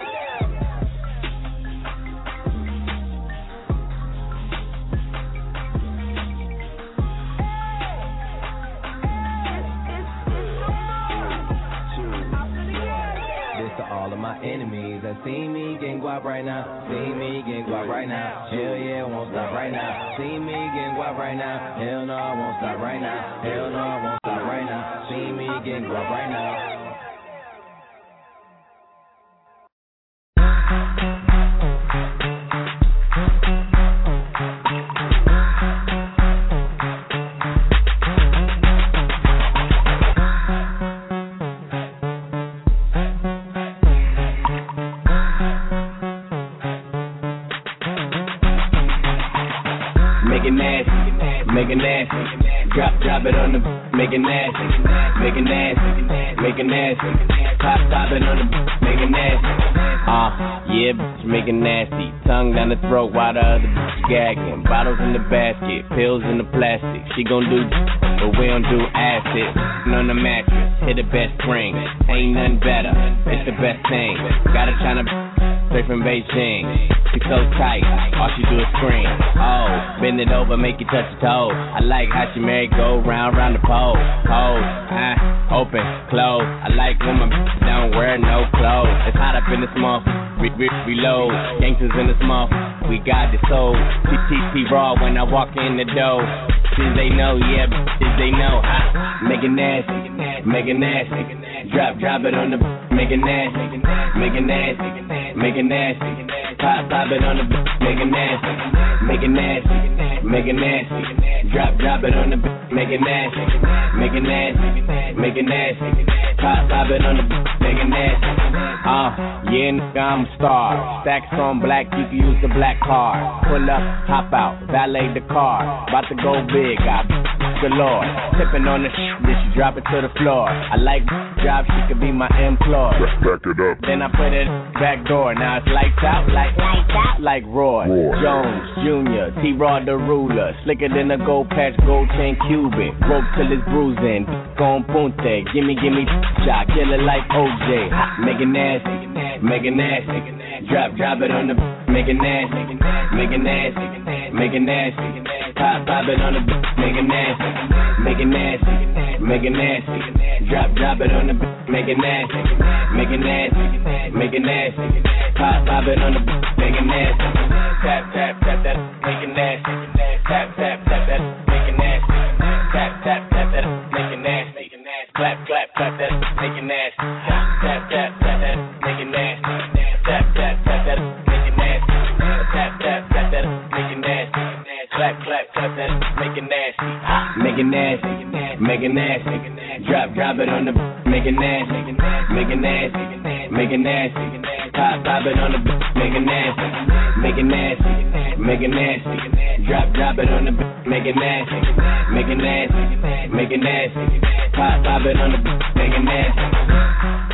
All of my enemies that see me getting guap right now. See me getting guap right now. Hell yeah, won't stop right now. See me getting guap right now. Hell no, I won't stop right now. Hell no, I won't stop right now. See me getting guap right now. Make it nasty, drop, drop it on the, make it nasty, make it nasty, make it nasty, pop, pop it on the, make it nasty. Uh, yeah, bitch, make it nasty. Tongue down the throat while the other bitch gagging. Bottles in the basket, pills in the plastic. She gon' do, but we don't do acid. On the mattress, hit the best spring. Ain't nothing better, it's the best thing. Got a China straight from Beijing. She so tight, all she do is scream. Oh, bend it over, make you touch your toe. I like how she merry go round, round the pole. Pose, ah, open, close. I like when my bitch don't wear no clothes. It's hot up in this month, re re reload. Gangsters in this month, we got the soul. T T T raw when I walk in the door. Since they know, yeah, bitches they know. Ah, make it nasty, make it nasty. Drop, drop it on the, make it nasty, make it nasty, make it nasty. Pop, pop it on the, make it nasty, make it nasty, make it nasty. Drop, drop it on the, make it nasty, make it nasty, make it nasty. Pop, pop it on the, make it nasty. Uh, yeah, nigga, I'm a star. Stacks on black, you can use the black card. Pull up, hop out, valet the car. About to go big, I galore. Tipping on the sh, then she drop it to the floor. I like job, she could be my employee. Back it up. Then I put it back door. Now it's lights out, like lights out, like Roy, Roy. Jones Junior, T-Rod the ruler, slicker than a gold patch, gold chain Cuban. Rope till it's bruising, con punte. Gimme, gimme, shot, kill it like O J. Make it nasty, make it nasty. Drop, drop it on the, make it nasty, make it nasty, make it nasty. Pop, pop it on the, make it nasty, make it nasty, make it nasty. Drop, drop it on the, make it nasty, make it nasty, make it nasty. Pop, pop it on the, make it nasty. Tap, tap, tap that, make it nasty. Tap, tap, tap that, make it nasty. Tap, tap, tap that, make it nasty. Clap, clap, clap that, make it nasty. Tap, tap, tap that, make it nasty. Tap, tap, tap that, make it nasty. Tap, tap, tap that, make it nasty. Clap, clap, clap that, make it nasty. Make it nasty, make it nasty. Drop, drop it on the, make it nasty. Make it nasty, make it nasty. Pop, pop it on the, make it nasty. Make it nasty, make it nasty. Drop, drop it on the beat, make it nasty. Make it nasty, make it nasty. Pop, pop it on the beat, make it nasty.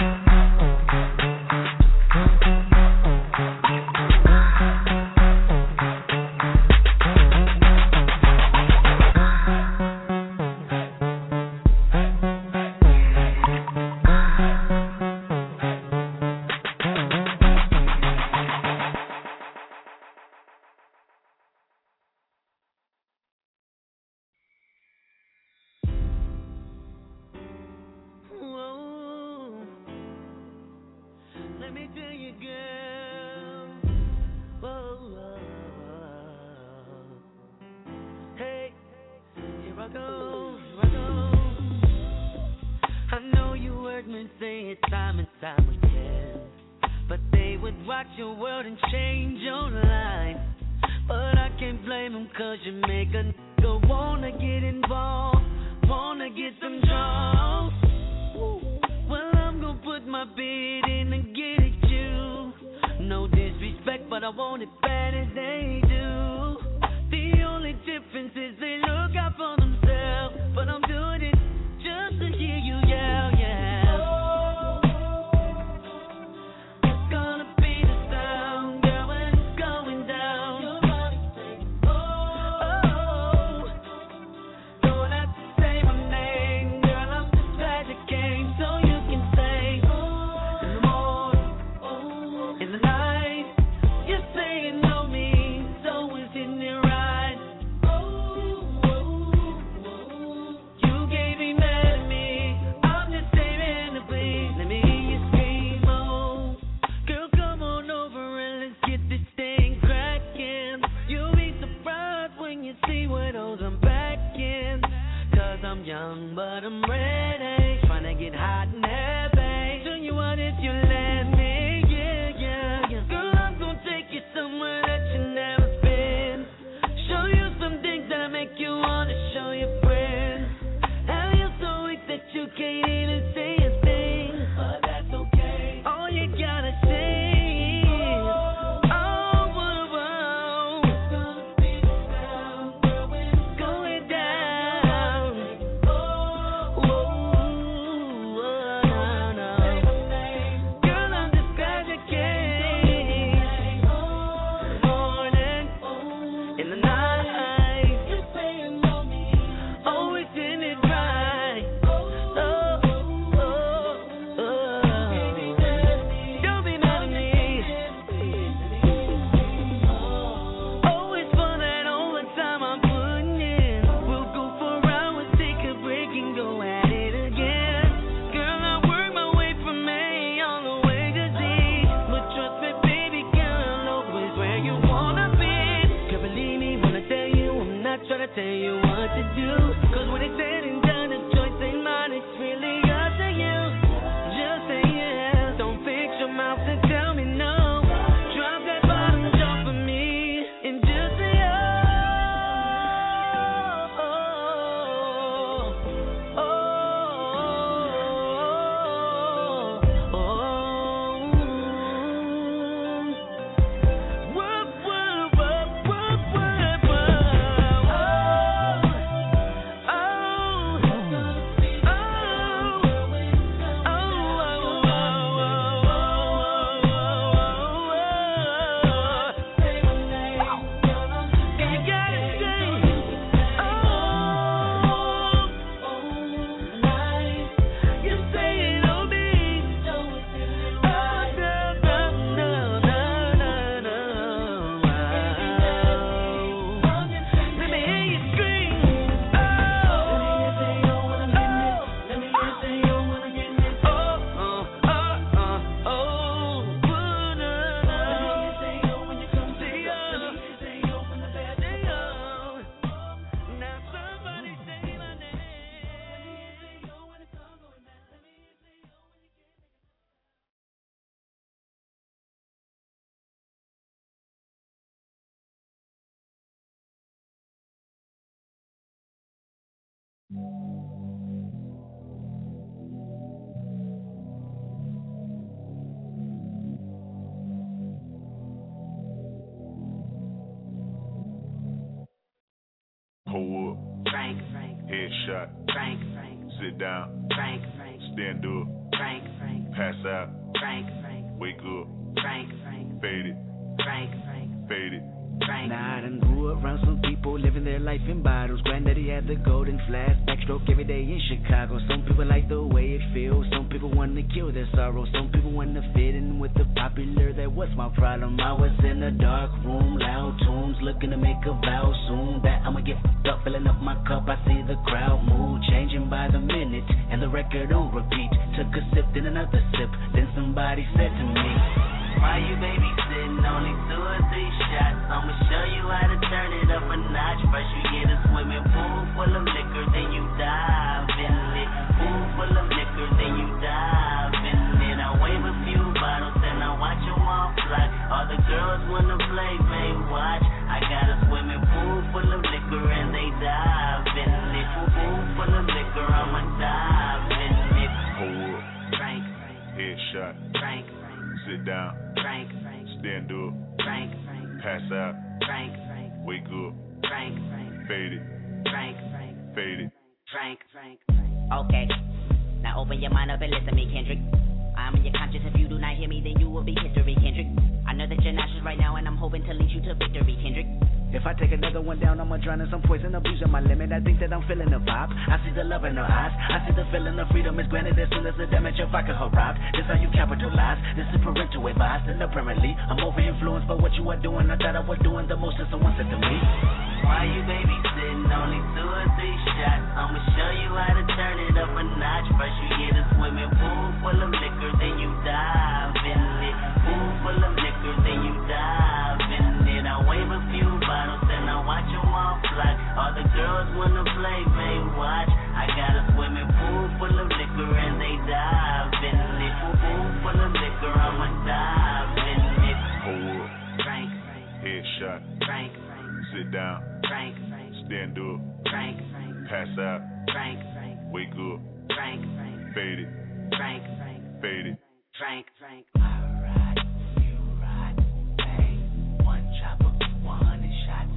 Headshot. Frank, Frank. Sit down. Frank, Frank. Stand up. Frank, Frank. Pass out. Frank, Frank. Wake up. Frank, Frank. Fade it. Frank, Frank. Fade it. Frank. Now I done grew around some people living their life in bottles. Granddaddy had the golden flask, backstroke every day in Chicago. Some people like the way it feels. Some people want to kill their sorrow. Some people want to fit in with the popular. That was my problem. I was in a dark room, loud tunes, looking to make a vow soon that I'ma get f***ed up, filling up my cup. I see the crowd mood changing by the minute, and the record on repeat. Took a sip, then another sip. Then somebody said to me, why you babysitting? Only two or three shots. I'ma show you how to turn it up a notch. First you get a swimming pool full of liquor, then you dive in it. Pool full of liquor, then you dive in it. I wave a few bottles, then I watch them all fly. All the girls wanna play, may watch. I got a swimming pool full of liquor, and they dive in it. Pool full of liquor, I'ma dive in it. Hold up. Frank, Headshot. Frank, Sit down. Frank, Frank. Stand up. Frank, Frank. Pass out. Frank, Frank. Wake up. Frank, Frank. Fade it. Frank, Frank. Fade it. Frank, Frank. Okay, now open your mind up and listen to me, Kendrick. I'm in your conscience. If you do not hear me, then you will be history, Kendrick. I know that you're nauseous right now, and I'm hoping to lead you to victory, Kendrick. If I take another one down, I'ma drown in some poison, abusing my limit. I think that I'm feeling the vibe. I see the love in her eyes. I see the feeling of freedom is granted as soon as the damage of vodka arrived. This how you capitalize. This is parental advice. And apparently, I'm over influenced by what you are doing. I thought I was doing the most, and someone said to me, why you babysitting? Only two or three shots. I'ma show you how to turn it up a notch. First you get a swimming pool full of liquor, then you dive in it. Pool full of liquor, then you dive in it. I wave a few bottles, then I watch them all fly. All the girls wanna play, may watch. I got a swimming pool full of liquor, and they dive in it. Pool full of liquor, I'ma dive in it. Hold up. Frank, Headshot. Frank, Sit down. Frank, Stand up. Frank, Pass out. Frank, Frank. Wake up. Frank, Frank. Fade it. Frank, Frank. Fade it. Frank, Frank. alright, you right, bang, one chopper, one hundred shots,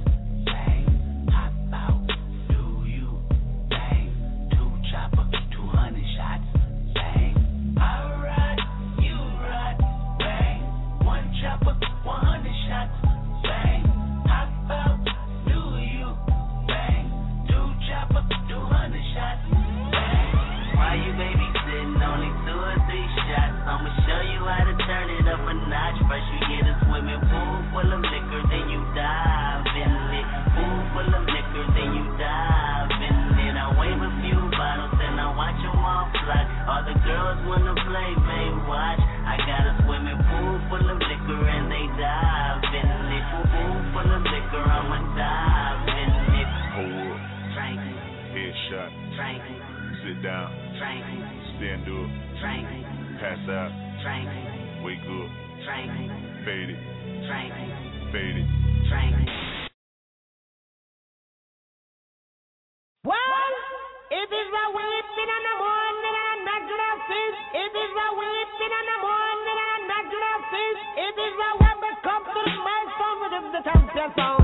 bang, hop out, do you, bang, two chopper, two hundred shots, bang, alright, you right, bang, one chopper, one hundred shots, bang, hop out, do you, bang, two chopper, two hundred shots, bang. Why you babysitting? Only two or three shots. I'ma show you how to turn it up a notch. First you get a swimming pool full of liquor, then you dive in it. Pool full of liquor, then you dive in it. I wave a few bottles, then I watch them all fly. All the girls wanna play, may watch. I got a swimming pool full of liquor, and they dive in it. Pool full of liquor, I'ma dive in it. Hold up. Frank, Headshot. Frank, Sit down. Frank, Stand up. Frank, Pass out. Frank, Wake up. Frank, Fade it. Frank, Fade it. Frank. Well, it is the weeping in the morning and not gonna cease. It is the weeping in the morning and not gonna cease. It is the when we come to the milestone with the champion sound.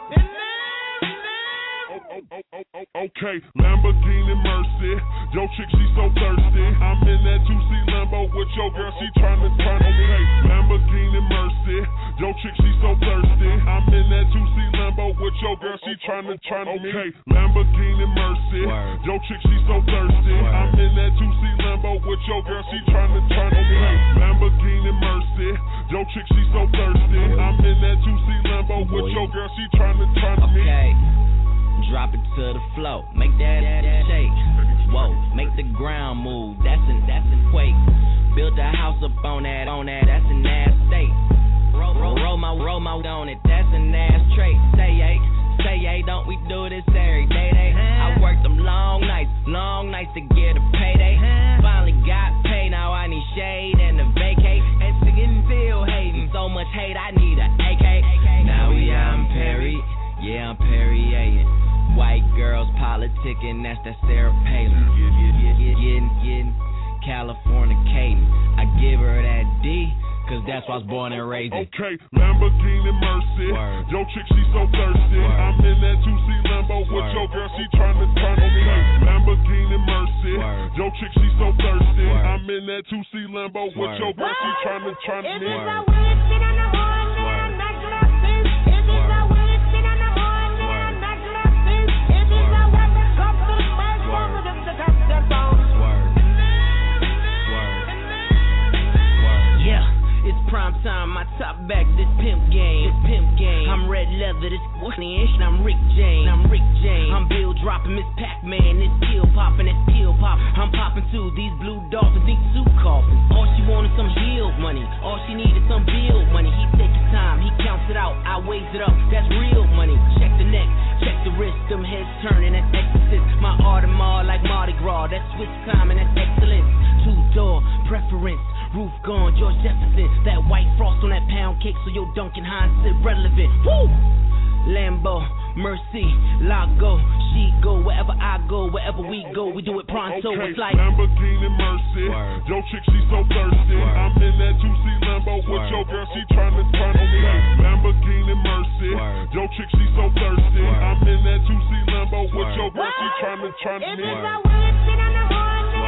Okay, Lamborghini Mercy. Yo, chick, she so thirsty. I'm in that juicy Lambo with your girl, she tryna turn. Okay, Lamborghini Mercy. Yo, chick, she so thirsty. I'm in that juicy Lambo with your girl, she tryna turn. Okay, Lamborghini Mercy. Yo, chick, she so thirsty. I'm in that juicy Lambo with your girl, she tryna turn. Okay, Lamborghini Mercy. Yo, chick, she so thirsty. I'm in that juicy Lambo with your girl, she tryna turn me. Okay. Drop it to the floor, make that, that, that shake. Whoa, make the ground move, that's an that's an quake. Build a house up on that, on that, that's an ass state. Roll, roll, roll my, roll my on it, that's an ass trait. Say hey, say hey, don't we do this every day? Day. I worked them long nights, long nights to get a payday. Finally got paid, now I need shade and a vacate. And still hating, so much hate, I need a A K. Now we out in Perry, yeah I'm Perrier. White girls politicking, that's that Sarah Palin. Getting, getting, Californicating. I give her that D, cause that's why I was born and raised in. Okay, Lamborghini Mercy. Word. Yo, chick, she so thirsty. Word. I'm in that two C Lambo with Word. Your girl, she tryna turn on me. Lamborghini Mercy. Word. Yo, chick, she so thirsty. Word. I'm in that two C Lambo with Word. Your girl, she tryna turn on me. Prime time, my top back, this pimp game, this pimp game. I'm red leather, this Whitney and I'm Rick James, I'm Rick James. I'm Bill dropping Miss Pac-Man, this pill popping, this pill pop. I'm popping too, these blue dolphins, these soup coffins. All she wanted some healed money, all she needed some bill money. He take his time, he counts it out, I weighs it up, that's real money. Check the neck, check the wrist, them heads turning, that's exorcist. My Audemars like Mardi Gras, that's Swiss time and that's excellence. Two door preference. Roof gone, George Jefferson. That white frost on that pound cake, so your Duncan Hines is relevant. Woo! Lambo, Mercy, Lago, she go wherever I go, wherever we go, we do it pronto. Okay, it's like Lamborghini Mercy. Word. Yo, chick, she so thirsty. Word. I'm in that two C Lambo with Word. Your girl, she tryna turn on me. Lamborghini Mercy. Word. Yo, chick, she so thirsty. Word. I'm in that two C Lambo with Word. Your girl, she tryna turn on me.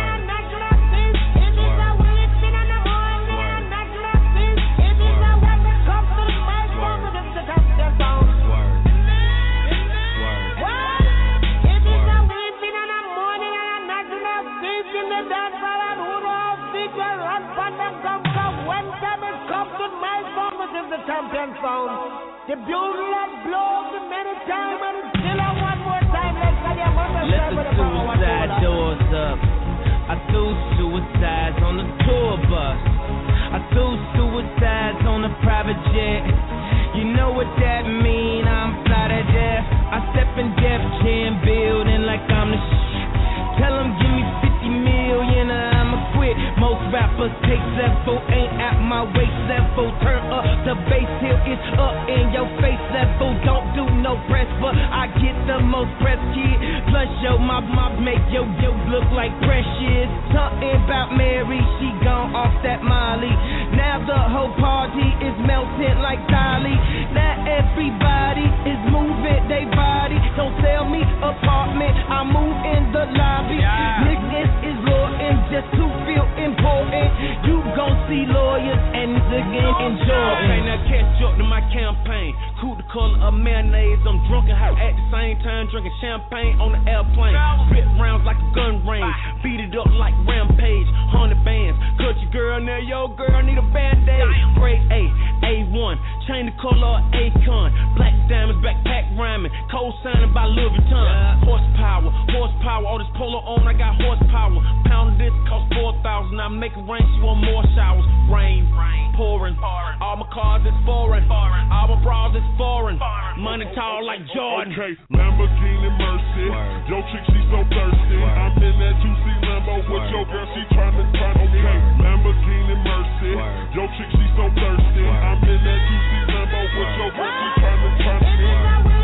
Champion sound. The beauty that blows the many times and it's still on one more time. Let's get your mother. Let the suicide doors up. I threw suicides on the tour bus. I threw suicides on the private jet. You know what that mean? I'm fly to death. I step in Def Jam building like I'm the shit. Tell them give me fifty million or I'ma quit. Most rappers take level, ain't at my waist level. Turn up the bass till it's up in your face level. Don't do no press, but I get the most press, kid. Plus yo, my mob make yo yo look like Precious. Talking about Mary, she gone off that Molly. Now the whole party is melting like Dolly. Now everybody is moving they body. Don't sell me apartment, I move in the lobby. Yeah. Niggas is loyal just to feel important. You gon' see lawyers and again enjoy. Okay, now catch up to my campaign. Cool the color of mayonnaise. I'm drunk and hot at the same time, drinking champagne on the airplane. Spit rounds like a gun range. Beat it up like Rampage. Hundred bands. Cut your girl now, yo girl need a band-aid. Grade A, A one. Chain the color of Akon. Black diamonds, backpack rhyming. Co-signing by Louis Vuitton. Horsepower, horsepower. All this polo on, I got horsepower. Pound of this cost four thousand. I make it rain, she want more showers. Rain, pouring. All my cars is foreign. All my bras is foreign. Money tall like Jordan. Okay, Lamborghini Mercy. Word. Yo, chick, she so thirsty. Word. I'm in that two C Lambo with Word. Your girl, she tryna turn on me. Lamborghini Mercy. Word. Yo, chick, she so thirsty. Word. I'm in that two C Lambo with your girl, she tryna turn on me.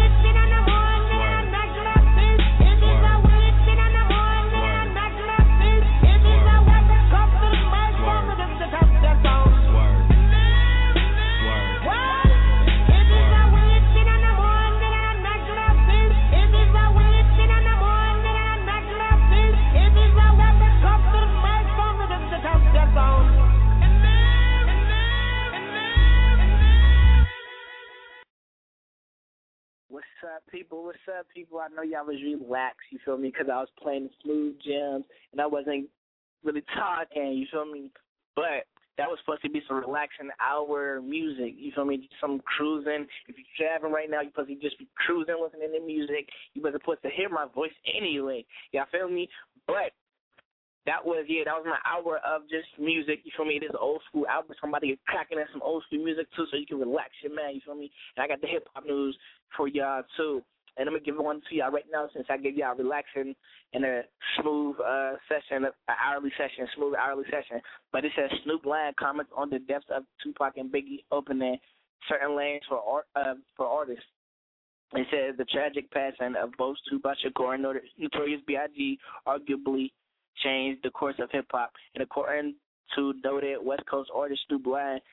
What's up, people? What's up, people? I know y'all was relaxed, you feel me, because I was playing the smooth jams, and I wasn't really talking, you feel me? But that was supposed to be some relaxing hour music, you feel me? Some cruising. If you're driving right now, you're supposed to just be cruising, listening to music. You're supposed to hear my voice anyway, y'all feel me? But that was, yeah, that was my hour of just music, you feel me? It is old school album. Somebody cracking in some old school music, too, so you can relax your man, you feel me? And I got the hip-hop news for y'all, too. And I'm going to give one to y'all right now since I gave y'all relaxing and a smooth uh, session, an hourly session, smooth hourly session. But it says Snoop Lion comments on the deaths of Tupac and Biggie opening certain lanes for art, uh, for artists. It says the tragic passing of both Tupac Shakur and Notorious B I G arguably changed the course of hip-hop. And according to noted West Coast artist Snoop Lion,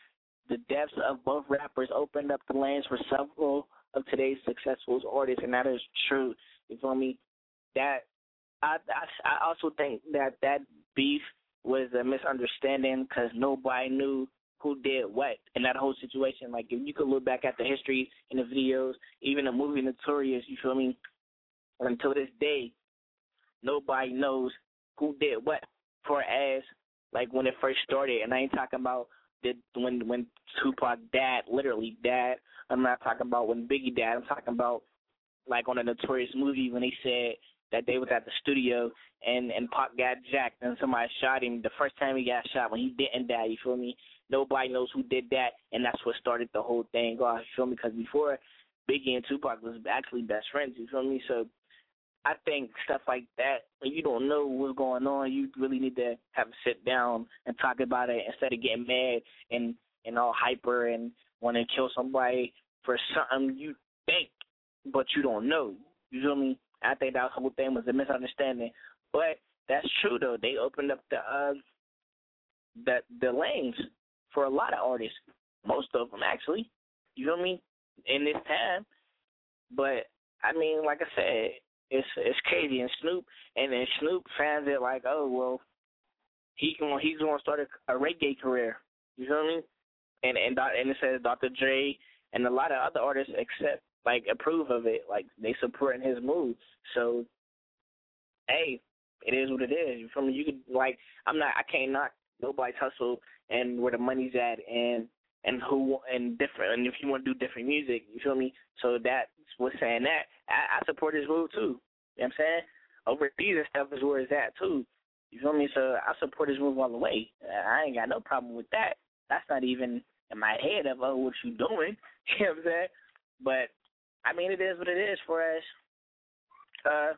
the depths of both rappers opened up the lanes for several of today's successful artists, and that is true. You feel me? That I, I, I also think that that beef was a misunderstanding because nobody knew who did what in that whole situation. Like, if you could look back at the history in the videos, even the movie Notorious, you feel me? Until this day, nobody knows who did what for as, like, when it first started. And I ain't talking about the, when when Tupac died, literally died. I'm not talking about when Biggie died. I'm talking about, like, on the Notorious movie when they said that they was at the studio and, and Pac got jacked and somebody shot him the first time he got shot when he didn't die, you feel me? Nobody knows who did that, and that's what started the whole thing off, you feel me? Because before, Biggie and Tupac was actually best friends, you feel me? So I think stuff like that, when you don't know what's going on, you really need to have a sit down and talk about it instead of getting mad and, and all hyper and want to kill somebody for something you think, but you don't know, you feel me? I think that whole thing was a misunderstanding. But that's true, though. They opened up the uh, the, the lanes for a lot of artists, most of them, actually. You feel me? In this time. But, I mean, like I said, it's it's crazy. And Snoop, and then Snoop finds it like, oh, well, he can, he's going to start a, a reggae career. You feel me? And, and, and it says Doctor Dre and a lot of other artists accept, like, approve of it, like, they supporting his move. So, hey, it is what it is. You feel me? You could, like, I'm not, I can't knock nobody's hustle and where the money's at and and who, and different, and if you want to do different music, you feel me? So that's what's saying that. I, I support his move, too. You know what I'm saying? Overseas and stuff is where it's at, too. You feel me? So I support his move all the way. I ain't got no problem with that. That's not even in my head of, oh, what you doing? You know what I'm saying? But, I mean, it is what it is for us. Uh,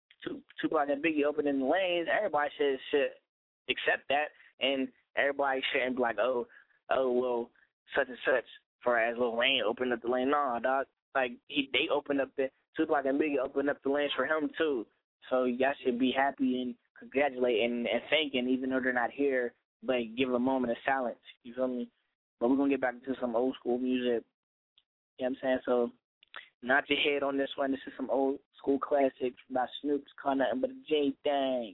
Tupac and Biggie opening the lanes. Everybody should should accept that, and everybody shouldn't be like, oh, oh, well, such and such. For as Lil Wayne opened up the lane, nah, dog. Like he, they opened up the Tupac and Biggie opened up the lanes for him too. So y'all should be happy and congratulate and, and thanking, even though they're not here. But give a moment of silence. You feel me? But we're gonna get back into some old school music. You know what I'm saying? So. Nod your head on this one. This is some old school classics by Snoop's called Nothing But a J Thing.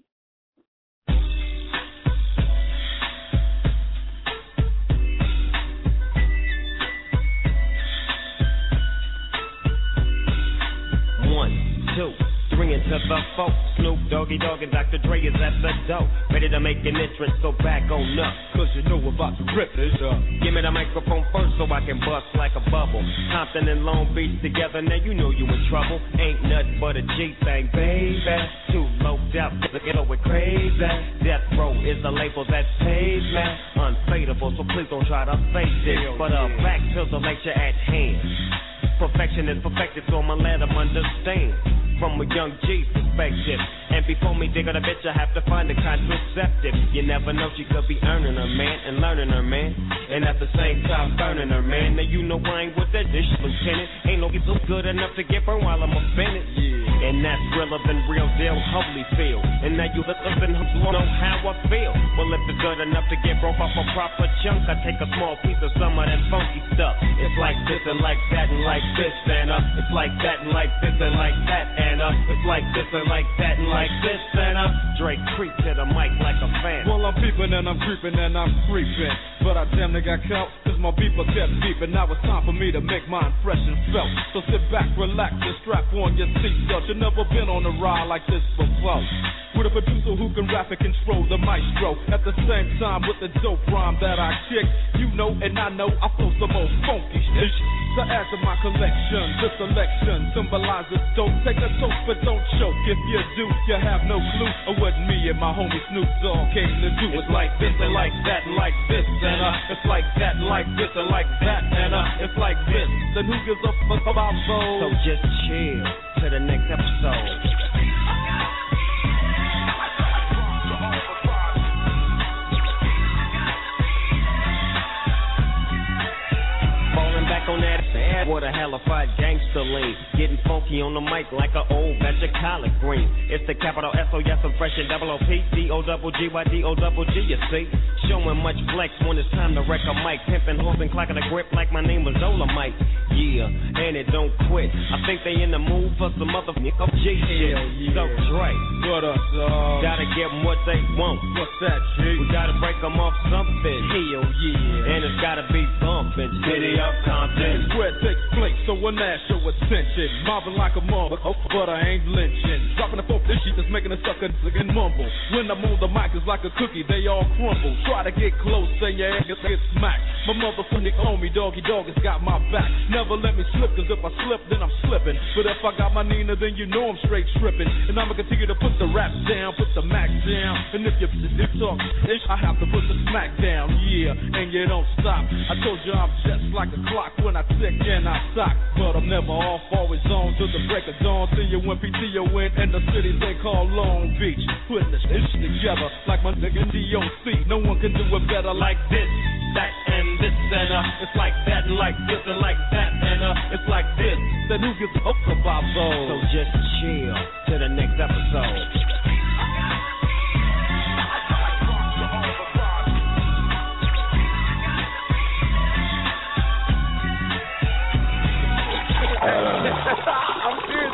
One, two. Bring it to the folk, Snoop, Doggy Dogg, and Doctor Dre is at the door. Ready to make an entrance, so back on up. Cause you know about to rip it up. Give me the microphone first so I can bust like a bubble. Compton and Long Beach together, now you know you in trouble. Ain't nothing but a G-thing, baby. Too low out, to get over crazy. Death Row is the label that pays me. Unfadable, so please don't try to fake this. But uh, back to the lecture at hand. Perfection is perfected, so I'ma let them understand. From a young G perspective. And before me dig on a bitch, I have to find a contraceptive. You never know, she could be earning her, man, and learning her, man. And at the same time, burning her, man. Now you know I ain't with that dish, lieutenant. Ain't no get so good enough to get burned while I'm offended. Yeah. And that's realer than real deal, Holyfield. And now you listen and know how I feel. Well, if it's good enough to get broke off a proper chunk, I take a small piece of some of that funky stuff. It's like this and like that and like this and uh. It's like that and like this and like that and And uh, it's like this and like that and like this and uh, Drake creep to the mic like a fan. Well, I'm peeping and I'm creeping and I'm creeping, but I damn near got caught cause my beeper kept beeping. Now it's time for me to make my impression felt. So sit back, relax, and strap on your seatbelt. You've never been on a ride like this before. With a producer who can rap and control the maestro. At the same time with the dope rhyme that I kick. You know and I know I flow the most funky shit. To add to my collection, this selection symbolizes dope. Take a toast but don't choke. If you do, you have no clue of what me and my homie Snoop Dogg came to do. It's like this and like that and like this and uh. It's like that and like this and like that and uh. It's like this. Then who gives a fuck about those? So just chill to the next episode. on that ass. What a hellified gangster lean. Getting funky on the mic like an old batch of collard green. It's the capital S O, yes, I'm fresh and double O P. D O double G Y D O double G, you see. Showing much flex when it's time to wreck a mic. Pimping hoes and clocking a grip like my name was Zola Mike. Yeah, and it don't quit. I think they in the mood for some motherfucking G shit. Yeah. So Dre, what up, dog? Gotta give them what they want. What's that, G? We gotta break them off something. Hell yeah. And it's gotta be bumping. City of Compton. It's where it takes place, so when that show attention. Mobbing like a mother, oh, but I ain't lynching. Dropping the fourth, this shit is making a sucker and mumble. When I'm on the mic, it's like a cookie, they all crumble. Try to get close, then your ass gets smacked. My motherfucking homie, doggy dog, has got my back. Never let me slip, cause if I slip, then I'm slipping. But if I got my Nina, then you know I'm straight tripping. And I'ma continue to put the rap down, put the max down. And if you if talk, I have to put the smack down, yeah, and you don't stop. I told you I'm just like a clock when I tick and I sock. But I'm never off, always on till the break of dawn. See you when P T O in, and the cities they call Long Beach. Putting this shit together like my nigga D O C. No one can do it better like this, that, and this, and uh. It's like that, and like this, and like that, and uh. It's like this, then who gives a fuck about those? So just chill to the next episode. I'm serious.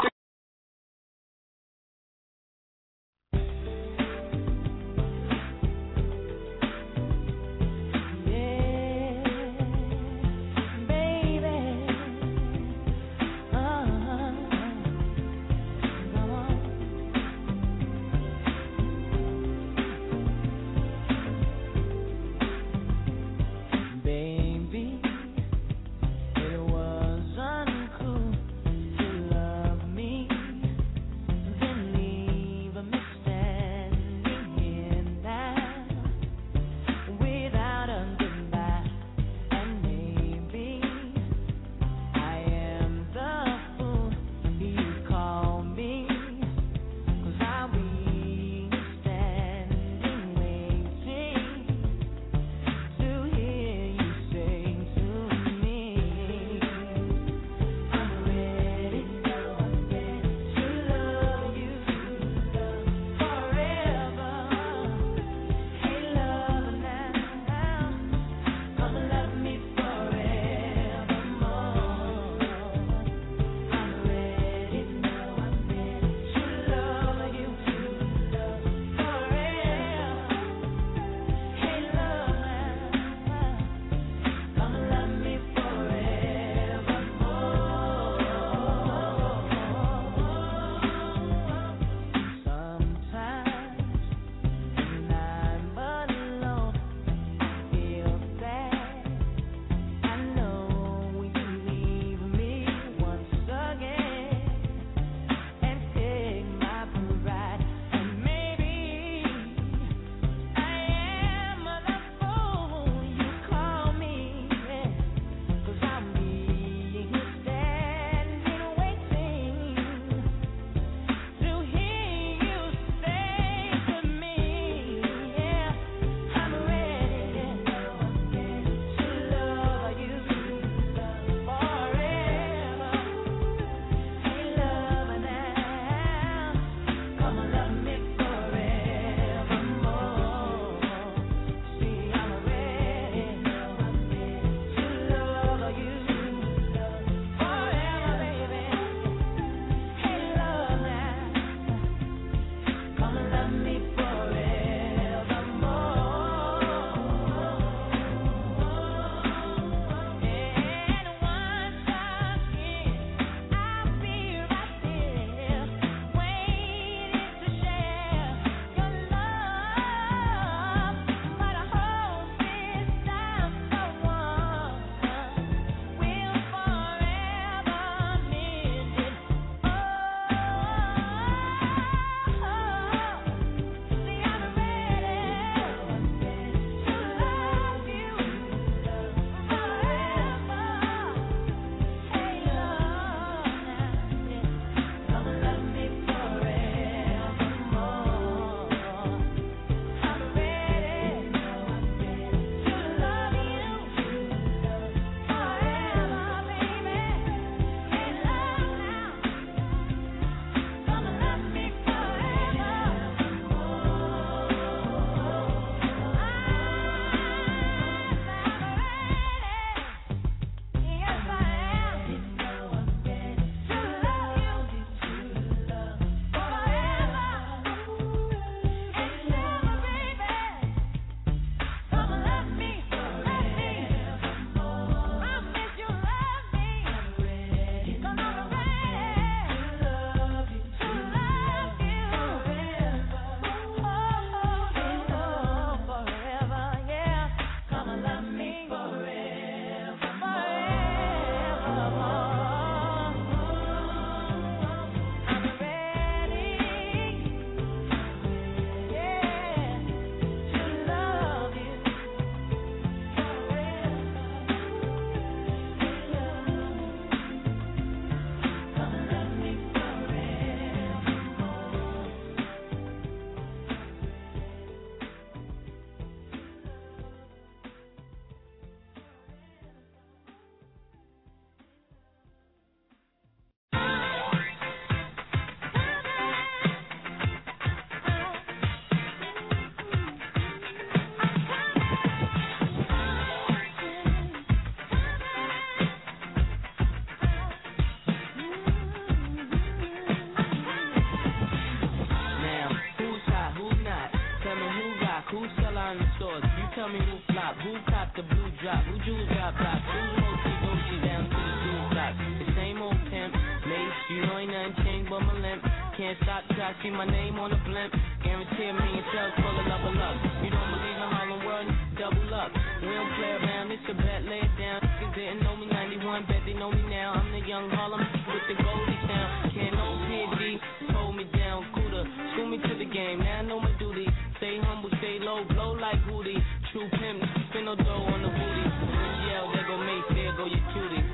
top? Who jewels got pop? Who's mostly Gucci down to the jewel top? The same old pimp, lace, you know ain't nothing changed but my limp. Can't stop till I see my name on the blimp. Guarantee a million sales full of level up. You don't believe in Harlem World? Double up. We don't play around, it's a bet, lay it down. Cause didn't know me ninety-one, bet they know me now. I'm the young Harlem with the Goldie sound. Can't no P H D, hold me down, cooler. School me to the game, now I know my duty. Stay humble, stay low, blow like Hootie. True pimp, spin no dough on the booty. When you yell, there go Mace, there go your cutie.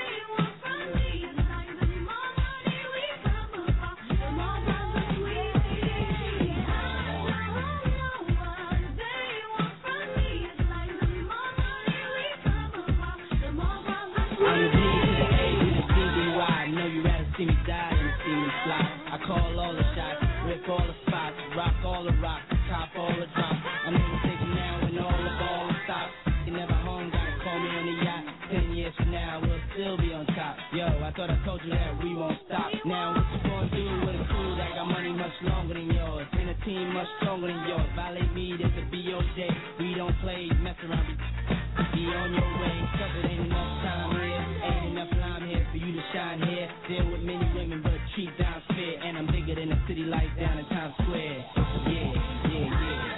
See me die and see me fly. I call all the shots, rip all the spots, rock all the rocks, top all the drops. I'm in the station now when all the ball stops. You never home, gotta call me on the yacht. Ten years from now, we'll still be on top. Yo, I thought I told you that we won't stop. Now what you gonna do with a crew that got money much longer than yours? And a team much stronger than yours. Violate me, there's a B O J. We don't play, mess around. Be on your way, cause it ain't enough time here. Ain't enough lime here for you to shine here. Deal with many women, but treat down fair. And I'm bigger than a city light down in Times Square. Yeah, yeah, yeah.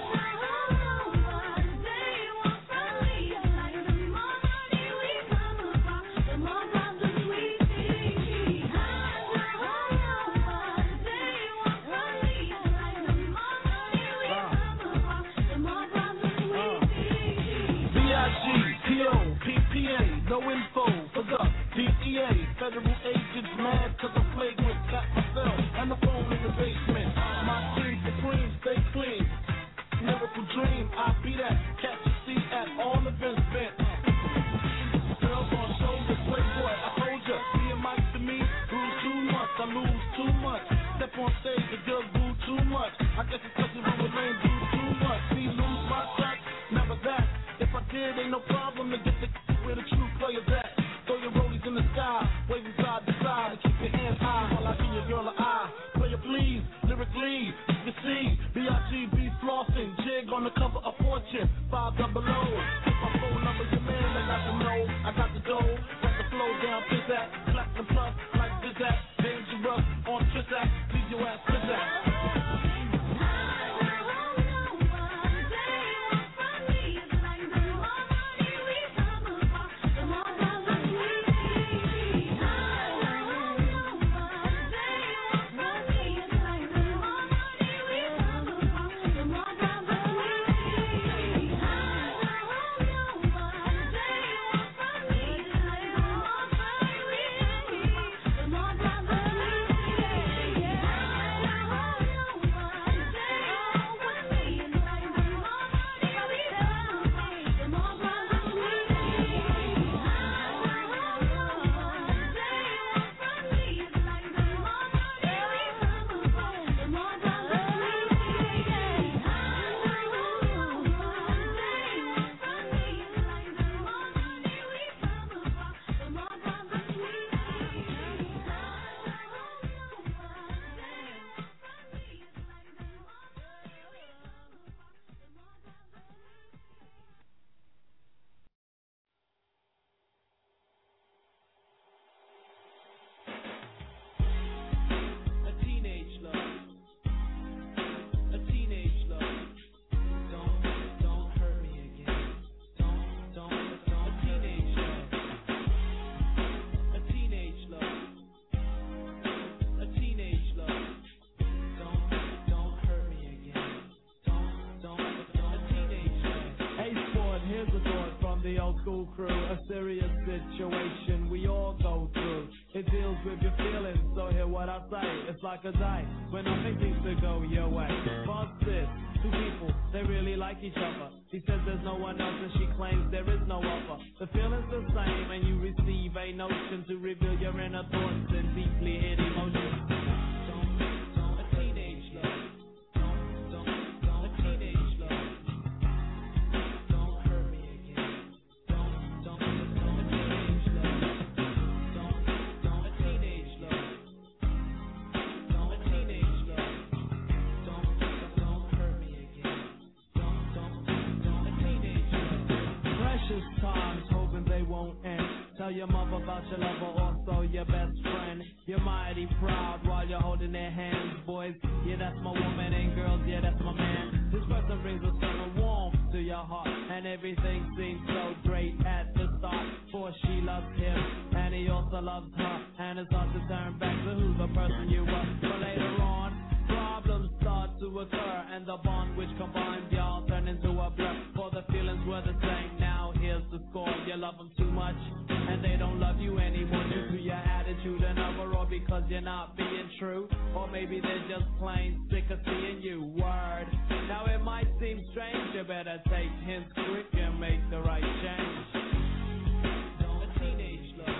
No info for the D E A. Federal agents mad cause I'm flagrant. Got myself and the phone in the basement. My team supreme, stay clean. Miracle dream, I be that. Catch a seat at all events bent. Girls on shoulders, playboy, I told ya. Being Mike to me, lose too much. I lose too much. Step on stage, the girls boo too much. I guess it's cause the Roman Lane do too much. See, lose my touch, never that. If I did, ain't no problem to get the where the true players at. Throw your rollies in the sky, waving side to side, and keep your hands high while I give your girl an eye. Player please, lyrically, you see, B I G B flossing, jig on the cover of Fortune, five double O. If my phone number, your man, I got to know, I got the dough, got the flow down, pizzazz, platinum plus, like Zizak, dangerous, on Trizak, leave your ass Zizak. School crew, a serious situation we all go through. It deals with your feelings, so hear what I say. It's like a dice when nothing seems to go your way. Buzz this, two people, they really like each other. He says there's no one else and she claims there is no other. The feeling's the same and you receive a notion to reveal your inner thoughts and deeply hid emotions. Times your mother about your lover, also your best friend. You're mighty proud while you're holding their hands, boys. Yeah, that's my woman, and girls, yeah, that's my man. This person brings a certain warmth to your heart, and everything seems so great at the start. For she loves him, and he also loves her, and it's hard to turn back to who the person you were. But later on, problems start to occur, and the bond which combines y'all turn into a blur. For the feelings were the same. Now here's the score: you love them too much, and they don't love you anymore due to your attitude and other, or because you're not being true, or maybe they're just plain sick of seeing you. Word. Now it might seem strange, you better take hints quick and make the right change. A teenage love.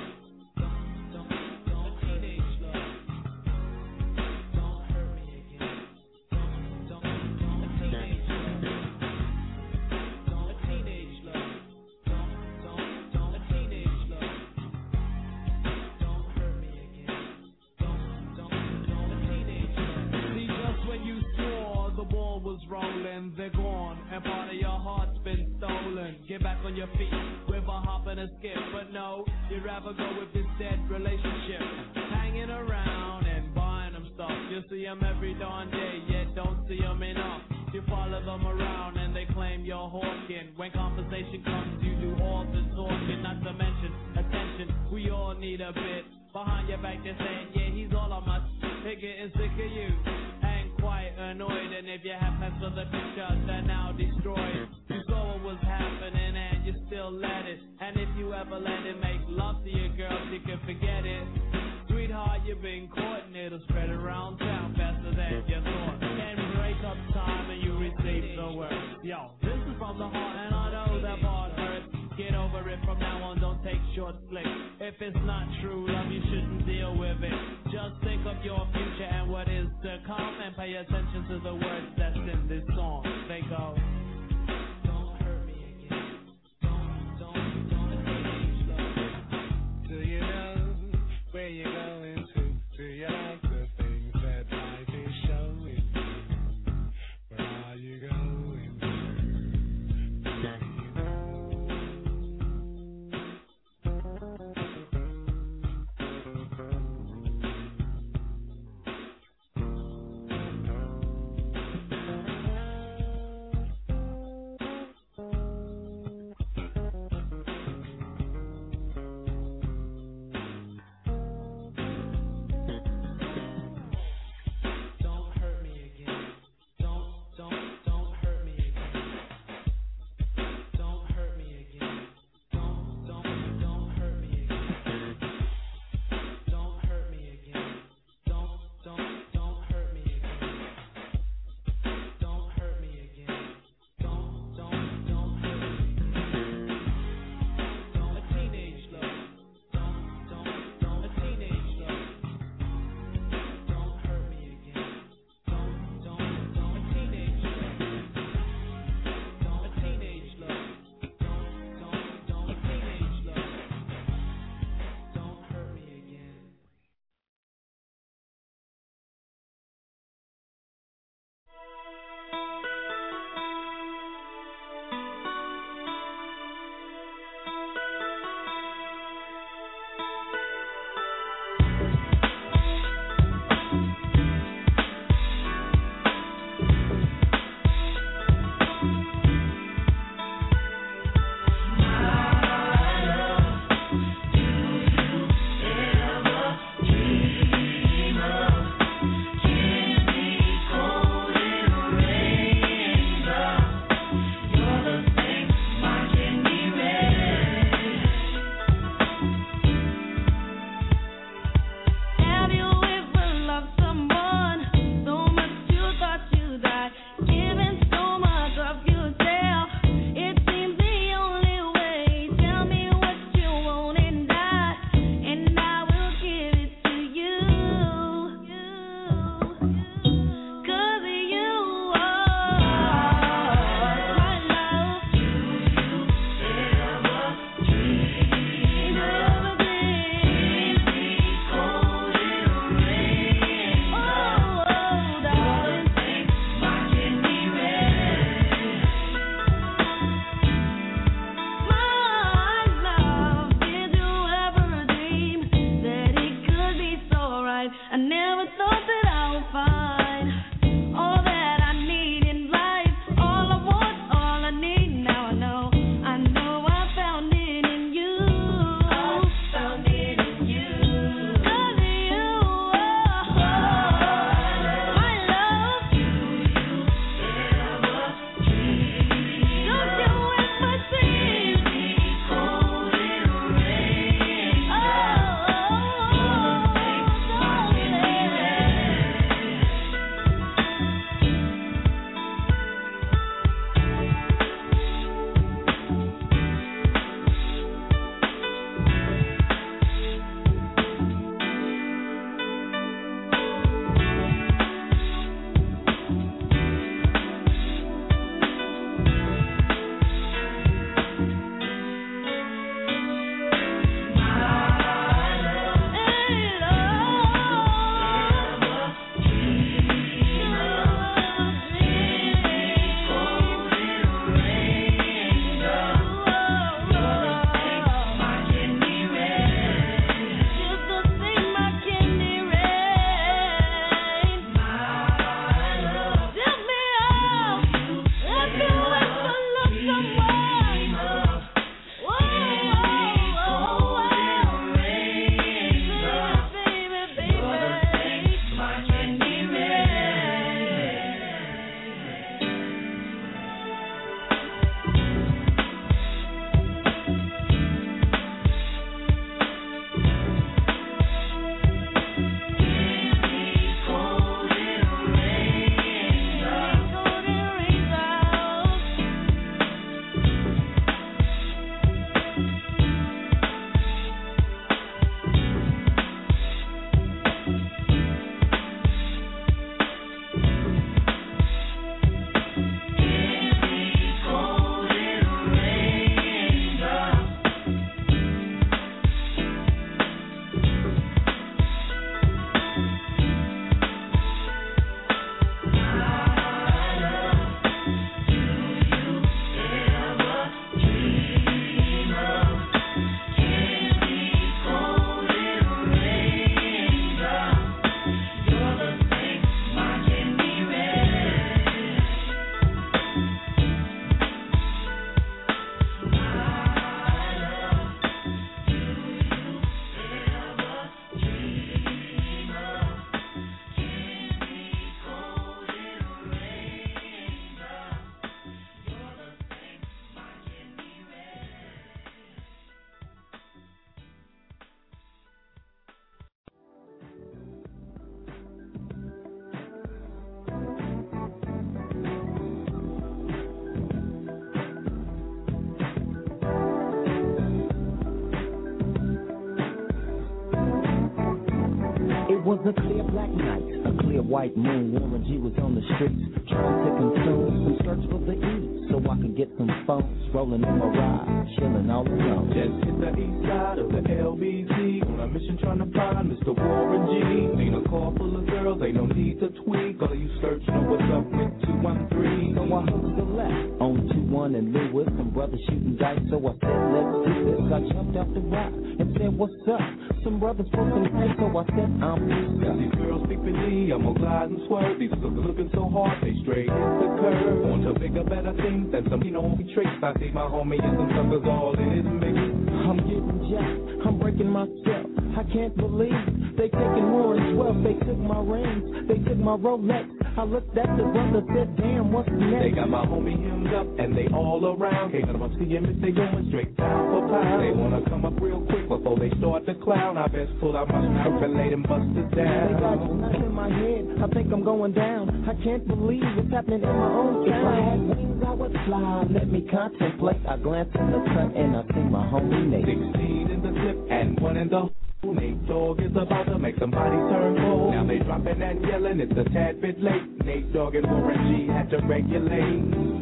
Was rolling, they're gone, and part of your heart's been stolen. Get back on your feet with a hop and a skip, but no, you'd rather go with this dead relationship. Hanging around and buying them stuff. You see them every darn day, yet don't see them enough. You follow them around and they claim you're hawking. When conversation comes, you do all the talking. Not to mention attention, we all need a bit. Behind your back, they're saying, yeah, he's all on my they're getting sick of you. Quite annoyed, and if you have plans for the future, they're now destroyed. You saw what was happening, and you still let it. And if you ever let it make love to your girls, you can forget it. Sweetheart, you've been caught, and it'll spread around town faster than you thought. And break up time, and you receive the word. Yo, this is from the heart, and I know that part hurts. Get over it from now on, don't take short flicks. If it's not true love, you shouldn't deal with it. Just think of your future and what is to come, and pay attention to the words that's in this song. They go, don't hurt me again. Don't, don't, don't. Do you know where you're going to? Do you like the things that life is showing you? Where are you going? was a clear black night, a clear white moon. Warren G was on the streets trying to consume some search for the E, so I could get some phones. Rolling in my ride, chilling all alone. Just hit the east side of the L B C on a mission trying to find Mister Warren G. Ain't a car full of girls, ain't no need to tweak. All you search know what's up with two one three. So I hooked the left on two one and Lewis, some brothers shooting dice. So I said, let's do this. I jumped out the rock and said, what's up? Some brothers for some dice, so I said, I'm got these girls peeping me, I'm gonna glide and swerve. These suckers looking so hard, they straight hit the curve. Want to bigger, better things than some, you know, tricks. I see my homie and some suckers all in his mix. I'm getting jacked, I'm breaking myself. I can't believe they taking Warren's wealth. They took my rings, they took my Rolex. I looked at the brother, said, damn, what's next? They got my homie hemmed up and they all around. Can't let them see him if they going straight down for pound. They wanna come up real quick before they start to clown. I best pull out my strap and lay them busters down. They got nothing in my head, I think I'm going down. I can't believe what's happening in my own town. If I had wings, I would fly. Let me contemplate. I glance in the cut and I see my homie Nate. Sixteen in the clip and one in the Nate Dogg is about to make somebody turn cold. Now they dropping and yelling, it's a tad bit late. Nate Dogg and Warren G had to regulate.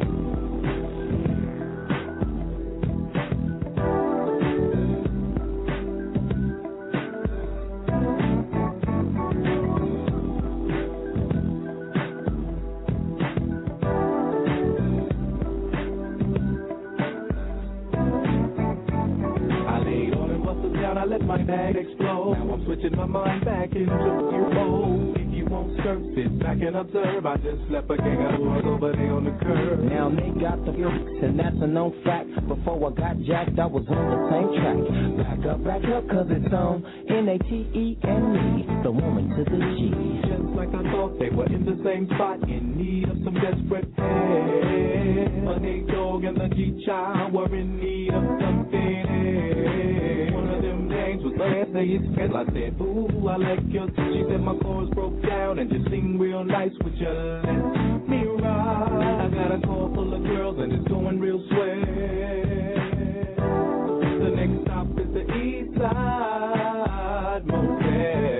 My bag explode. Now I'm switching my mind back into your mode. If you won't surf, sit back and observe. I just left a gang of boys over there on the curb. Now they got the lyrics, and that's a known fact. Before I got jacked, I was on the same track. Back up, back up, cause it's on N A T E and me, the woman to the G. Just like I thought, they were in the same spot, in need of some desperate help. A Nate Dogg and the G-Child were in need of something else. One of them names was last day it's fed. I said, ooh, I like your. She said my chords broke down and just sing real nice with your let me ride. I got a car full of girls and it's going real swell. The next stop is the East Side Motel.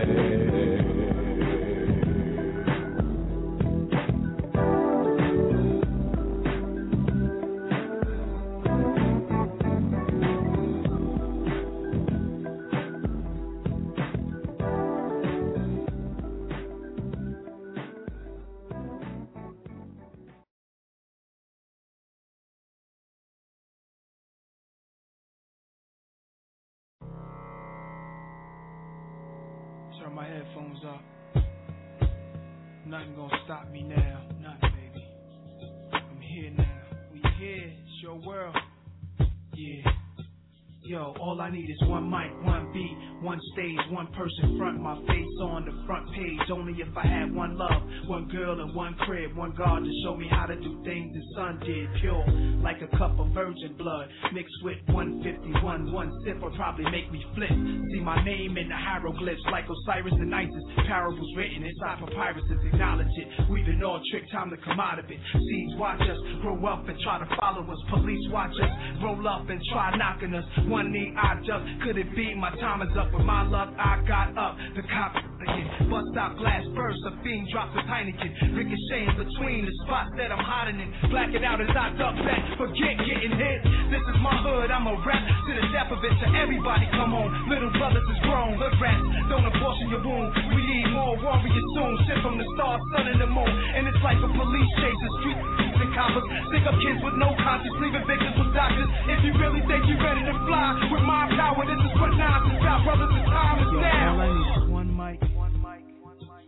Turn my headphones up. Nothing gonna stop me now. Nothing, baby. I'm here now. We here. It's your world. Yeah. Yo, all I need is one mic, one beat, one stage, one person front my face on the front page. Only if I had one love, one girl and one crib, one God to show me how to do things the sun did. Pure, like a cup of virgin blood, mixed with one fifty-one. One sip will probably make me flip. See my name in the hieroglyphs, like Osiris and Isis. Parables written inside papyruses, acknowledge it. We've been all tricked, time to come out of it. Seeds watch us grow up and try to follow us. Police watch us roll up and try knocking us. One knee I just, could it be my time is up? With my luck I got up, the cops again. Bust out glass burst, a fiend drops a Heineken. Ricocheting between the spots that I'm hiding in. Black it out as I duck back, forget getting hit. This is my hood, I'm a rap to the death of it. To everybody come on, little brothers is grown. Hood rats, don't abortion your wound. We need more warriors soon. Shit from the stars, sun and the moon. And it's like a police chase, the street and coppers. Stick up kids with no conscience, leaving victims with doctors. If you really think you're ready to fly with my power, this is what now is about, brothers. The time is Yo, now. All I need is one mic, one mic, one mic.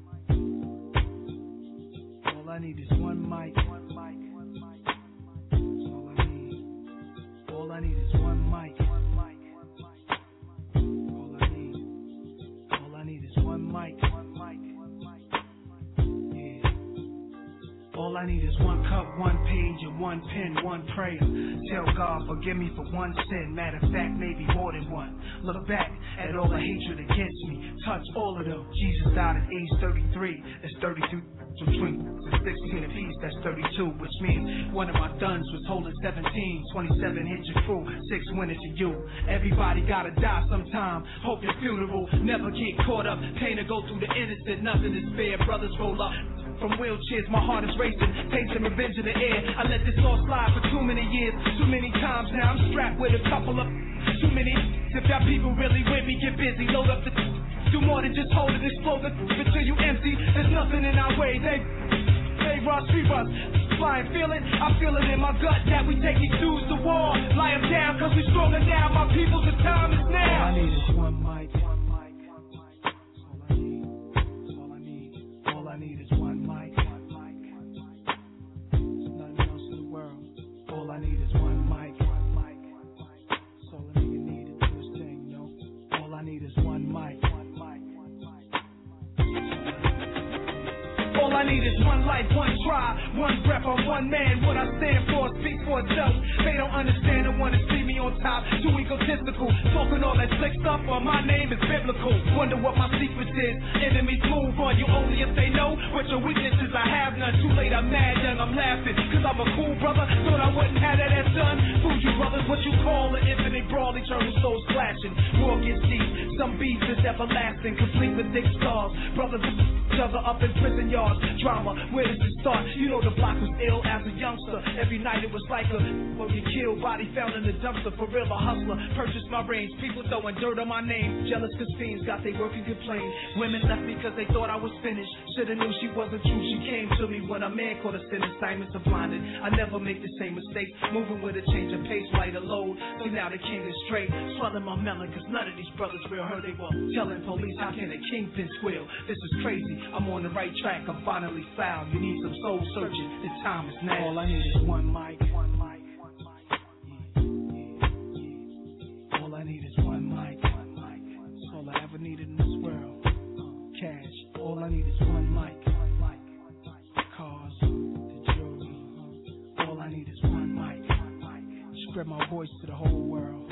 All I need is one mic, one mic, one mic. All I need. All I need is one mic, one mic, one mic. All I need. All I need is one mic, one mic, one mic. Yeah. All I I need is one cup, one page, and one pen, one prayer. Tell God, forgive me for one sin. Matter of fact, maybe more than one. Look back at all the hatred against me. Touch all of them. Jesus died at age thirty-three. That's thirty-two. Between sixteen apiece, that's thirty-two, which means one of my thuns was holding seventeen. twenty-seven hit your crew, six went into you. Everybody gotta die sometime. Hope your funeral never get caught up. Pain to go through the innocent, nothing is fair. Brothers roll up from wheelchairs, my heart is racing, tasting revenge in the air. I let this all slide for too many years, too many times now. I'm strapped with a couple of too many. If y'all people really with me, get busy, load up the do more than just hold it, explode it until you empty. There's nothing in our way. They, they rush, we rush. Flying, feel it, I feel it in my gut that we take these dudes to war. Lie them down, cause we stronger now. My people, the time is now. All I need is one mic. All I need, all I need is one mic. There's nothing else in the world. All I need is one mic. That's all a nigga need to do his thing, you know. All I need is one mic. All I need is one life, one try, one breath, I'm one man. What I stand for, speak for itself. They don't understand and want to see me on top. Too egotistical, talking all that slick stuff, but my name is biblical. Wonder what my secret is. Enemies move on you only if they know what your weaknesses. I have none. Too late, I'm mad, young, I'm laughing. Cause I'm a cool brother, thought I wouldn't have that as done. Food you brothers, what you call an infinite brawl, eternal souls clashing. War gets deep, some beef is everlasting, complete with thick scars. Brothers each other up in prison yards. Drama, where does it start? You know the block was ill as a youngster. Every night it was like a well, you killed, body found in the dumpster. For real, a hustler, purchased my range. People throwing dirt on my name. Jealous cause fiends got they work and complain. Women left me cause they thought I was finished. Shoulda knew she wasn't true. She came to me when a man caught us in assignments of blinded. I never make the same mistake. Moving with a change of pace, lighter load. So now the king is straight. Swelling my melon cause none of these brothers real heard they were telling police how can a kingpin squeal. This is crazy. I'm on the right track. I'm finally found. You need some soul searching. The time is now. All I need is one mic. One mic. One mic. Yeah, yeah, yeah. All I need is one mic. One mic. That's all I ever needed in this world. Cash. All I need is one mic. One mic. Cars. The jewelry. All I need is one mic. One mic. Spread my voice to the whole world.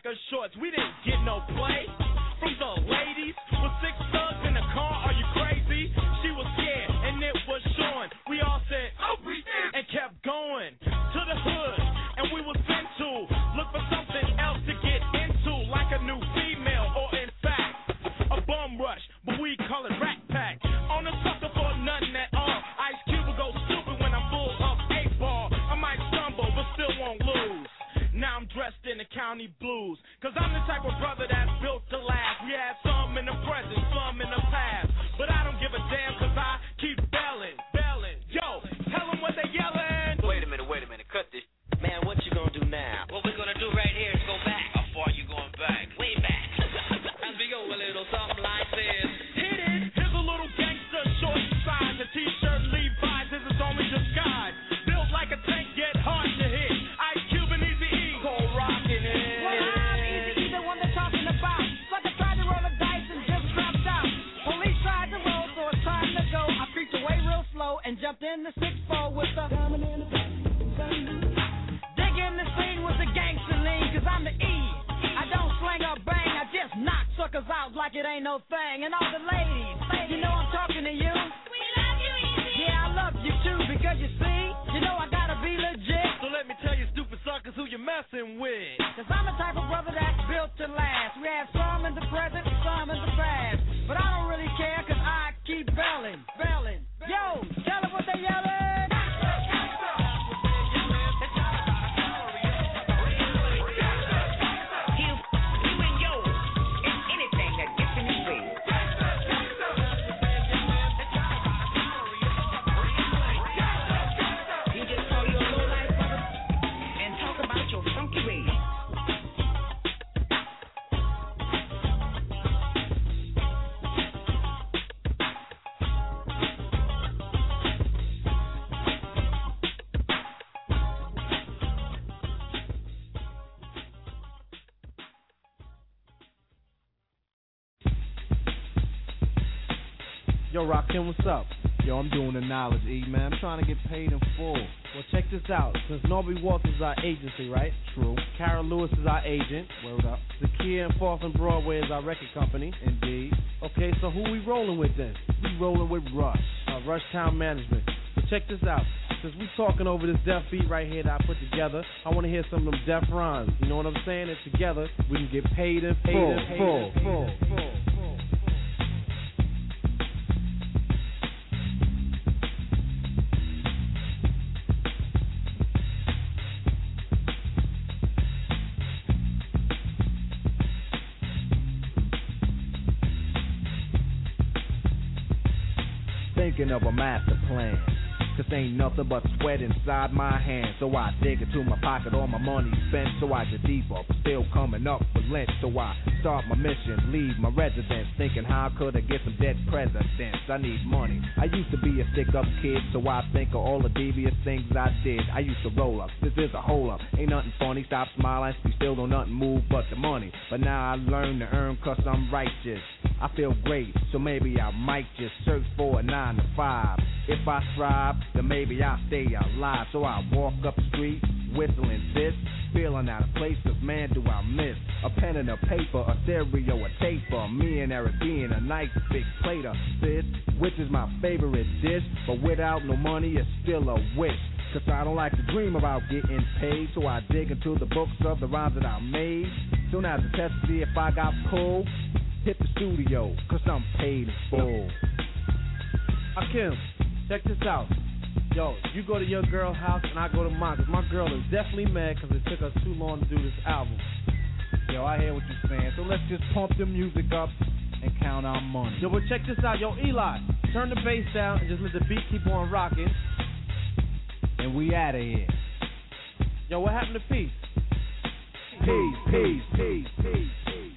Shorts. We didn't get no play from the ladies with six thugs in the car. Are you crazy? in the present, slum in the past. But I don't give a damn cause I keep belling, belling. Yo, tell them what they yelling. Wait a minute, wait a minute, cut this. Man, what you gonna do now? What we're gonna do right here is go back. How far you going back? Way back. As we go a little something like this. Hit it. Here's a little gangster, short size. A t-shirt, Levi's, this is only disguise. Built like a tank, get hard to hit. Ice Cube and Easy E, cold rockin' it. Well, I'm Easy E, the one they're talking about. Sucker tried to roll the dice and just dropped out. Police tried to roll, so it's time to go. I creeped away real slow and jumped in the six four with the diamond in the back. Digging the scene with the gangster lean, cause I'm the E. I don't slang or bang, I just knock suckers out like it ain't no thing. And all the ladies, you know I'm talking to you. We love you, Easy. Yeah, I love you too, because you see, you know I gotta be legit. So let me tell you stupid suckers who you messing with. Cause I'm the type of brother that's built to last. We have some in the present, some in the past. But I don't really care, cause I keep belling, belling. Yo, tell them what they yelling. Yo, Rakim, what's up? Yo, I'm doing the knowledge, E, man. I'm trying to get paid in full. Well, check this out. Since Norby Walters is our agency, right? True. Kara Lewis is our agent. Word up. Zakia and Fourth and Broadway is our record company. Indeed. Okay, so who we rolling with then? We rolling with Rush, uh, Rush Town Management. So check this out. Since we talking over this deaf beat right here that I put together, I want to hear some of them deaf rhymes. You know what I'm saying? And together, we can get paid in full, full, full, full, full. Thinking of a master plan, cause ain't nothing but sweat inside my hands. So I dig into my pocket, all my money spent. So I get deeper, still coming up for lint. So I start my mission, leave my residence, thinking how could I get some dead presidents. I need money. I used to be a stick-up kid, so I think of all the devious things I did. I used to roll up, this is a hole up. Ain't nothing funny, stop smiling, we still don't nothing move but the money. But now I learn to earn cause I'm righteous. I feel great, so maybe I might just search for a nine to five. If I strive, then maybe I'll stay alive. So I walk up the street, whistling this, feeling out of place, cause man do I miss a pen and a paper, a stereo, a taper. Me and Eric being a nice big plate of this, which is my favorite dish. But without no money, it's still a wish. Cause I don't like to dream about getting paid. So I dig into the books of the rhymes that I made. Soon as the test to see if I got pulled, hit the studio, cause I'm paid in full. Akim, check this out. Yo, you go to your girl's house and I go to mine, cause my girl is definitely mad cause it took us too long to do this album. Yo, I hear what you're saying, so let's just pump the music up and count our money. Yo, but check this out. Yo, Eli, turn the bass down and just let the beat keep on rocking. And we outta here. Yo, what happened to peace? Peace, peace, peace, peace, peace.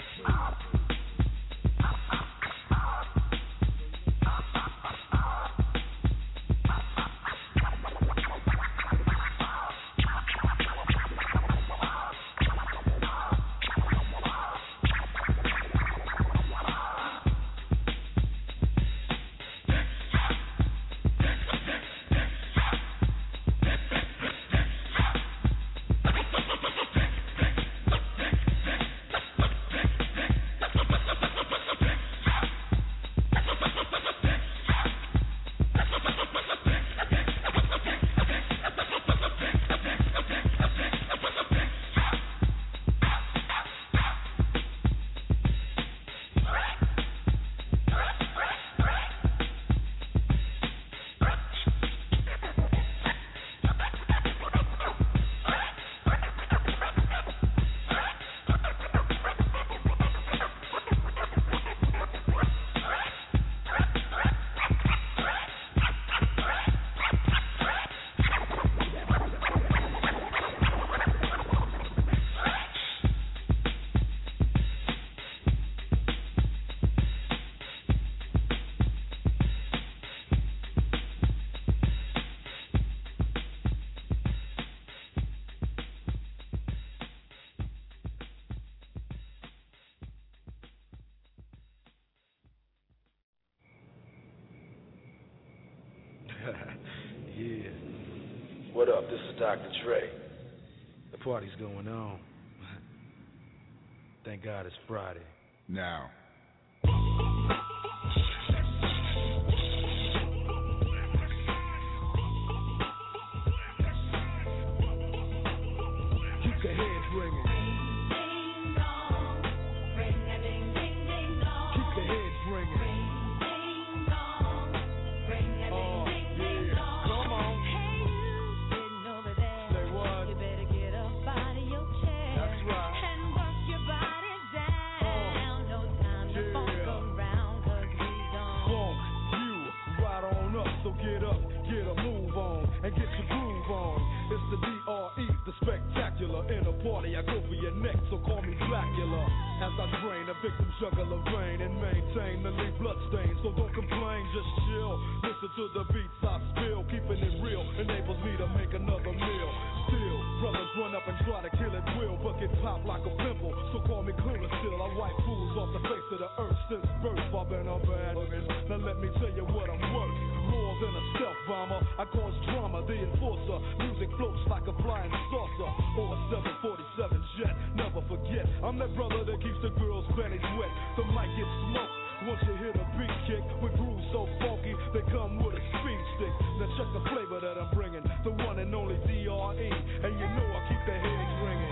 Yeah. What up? This is Doctor Dre. The party's going on. Thank God it's Friday. Now. Keep the heads ringing. Keep the heads ringing. Oh, yeah. Come on. Say what? You better get up out of your chair. That's right. And work your body down. No time to funk around, 'cause we gone. Funk you right on up, so get up, get a move on, and get your groove on. It's the D R E, the spectacular. In a party, I go for your neck, so call me Blackula. As I drain a victim juggler vein and maintain the lead bloodstains. So don't complain, just chill. Listen to the beats I spill. Keeping it real enables me to make another meal. Still, brothers run up and try to kill it will, but get popped like a pimple. So call me clearer still. I wipe fools off the face of the earth since birth. I've been a bad man. Now let me tell you what I'm worth. More than a stealth bomber, I cause drama, the enforcer. Music floats like a flying saucer or a seven forty-seven jet. Never forget, I'm that brother that keeps the girls' panties wet. The mic gets smoked once you hear the beat kick. With grooves so funky, they come with a speed stick. Now check the flavor that I'm bringing, the one and only D R E, and you know I keep the heads ringing.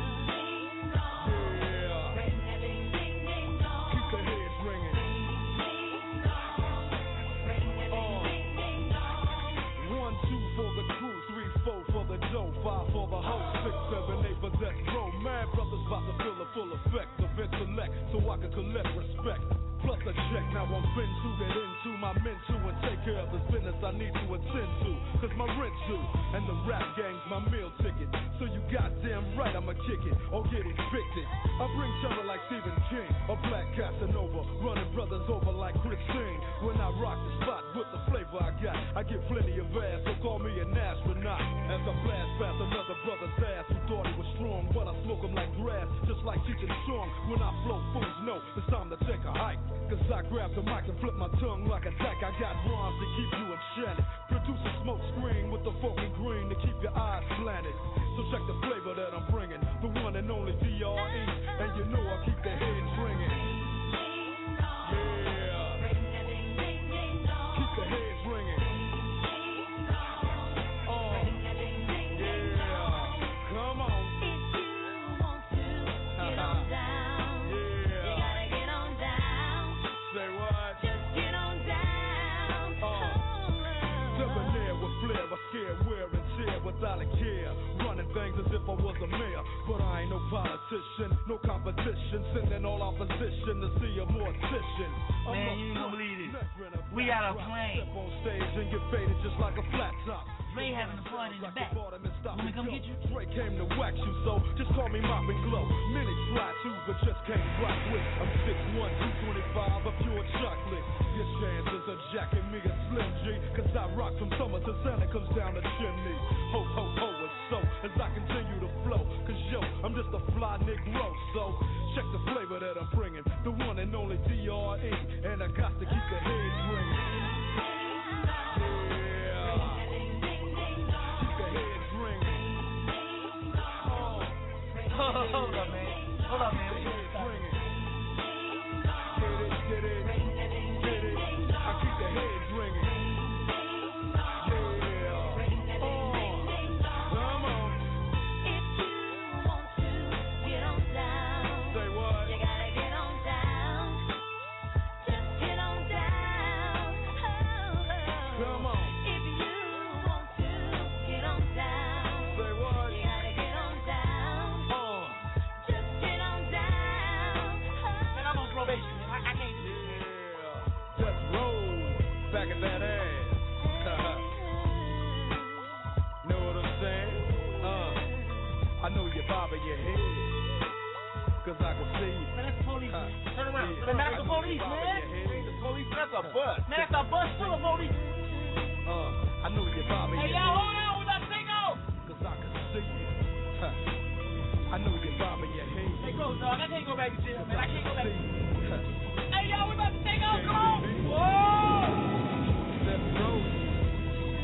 Yeah, keep the heads ringing. For the crew, three, four for the dough, five for the hoe, six, seven, eight for death row. Mad brothers about to feel the full effect of intellect, so I can collect respect. Plus a check, now I'm fin to get into my men to and take care of the business I need to attend to. Cause my rent's due, and the rap gang's my meal ticket. So you goddamn right I'ma kick it, or get evicted. I bring terror like Stephen King, a black Casanova, running brothers over like Christine. When I rock the spot with the flavor I got, I get plenty of ass, so call me an astronaut. As I blast past another brother's ass who thought he was strong, but I smoke him like grass, just like teaching strong. When I flow, fools know it's time to take a hike. Cause I grab the mic and flip my tongue like a dyke. I got rhymes to keep you enchanted. Produce a smoke screen with the funky green to keep your eyes slanted. So check the flavor that I'm bringing, the one and only D R E, and you know I keep the heads ringing. Yeah, keep the heads ringing. Oh, yeah, come on. Get on down. Yeah, you gotta get on down. Say what? Just get on down. Oh, debonair with flair, I scare, wear and tear without a care. Running things as if I was a mayor, but I ain't no politician, no competition. Sending all opposition to see a mortician. Man, you ain't gonna believe this. We got a plane. Step on stage and get faded just like a flat top. Ray having a party in the back. When we come get you? Dre came to wax you, so just call me Mop and Glow. Many try to, but just can't rock with. I'm six one, two twenty-five, a pure chocolate. Your chances of jacking me a Slim G, cause I rock from summer to Santa comes down the chimney. Ho, ho, ho, it's so, as I continue to flow. Cause yo, I'm just a fly Negro, so check the flavor that I'm bringing, the one and only D R E, and I got to keep the heads ringing. Hold up, man. Hold up, man. Get it, get it, get it. I keep the heads ringing. Yeah. Oh, come on. If you want to get on down, say what? You gotta get on down. Just get on down. Oh, oh. Come on. If you want to get on down, say what? You gotta get on down. Just get on down. Man, I'm on probation, man. I, I can't do this. Yeah. Just roll back at that ass. Know what I'm saying? Uh, I know you're bobbing your head, cause I can see you. Man, that's the police. Uh, Turn around. yeah. Man, that's the police, man. The police, that's a bus. Man, that's a bus full of police. Uh, I know you're bobbing Hey, your y'all, head. hold on. We about to take off. Cause I can see you. Huh. I know you're bobbing your head. Hey, go, dog. I can't go back to jail, man. I can't go back. Huh. Hey, y'all, we about to take off. Come on. Whoa! Let's go.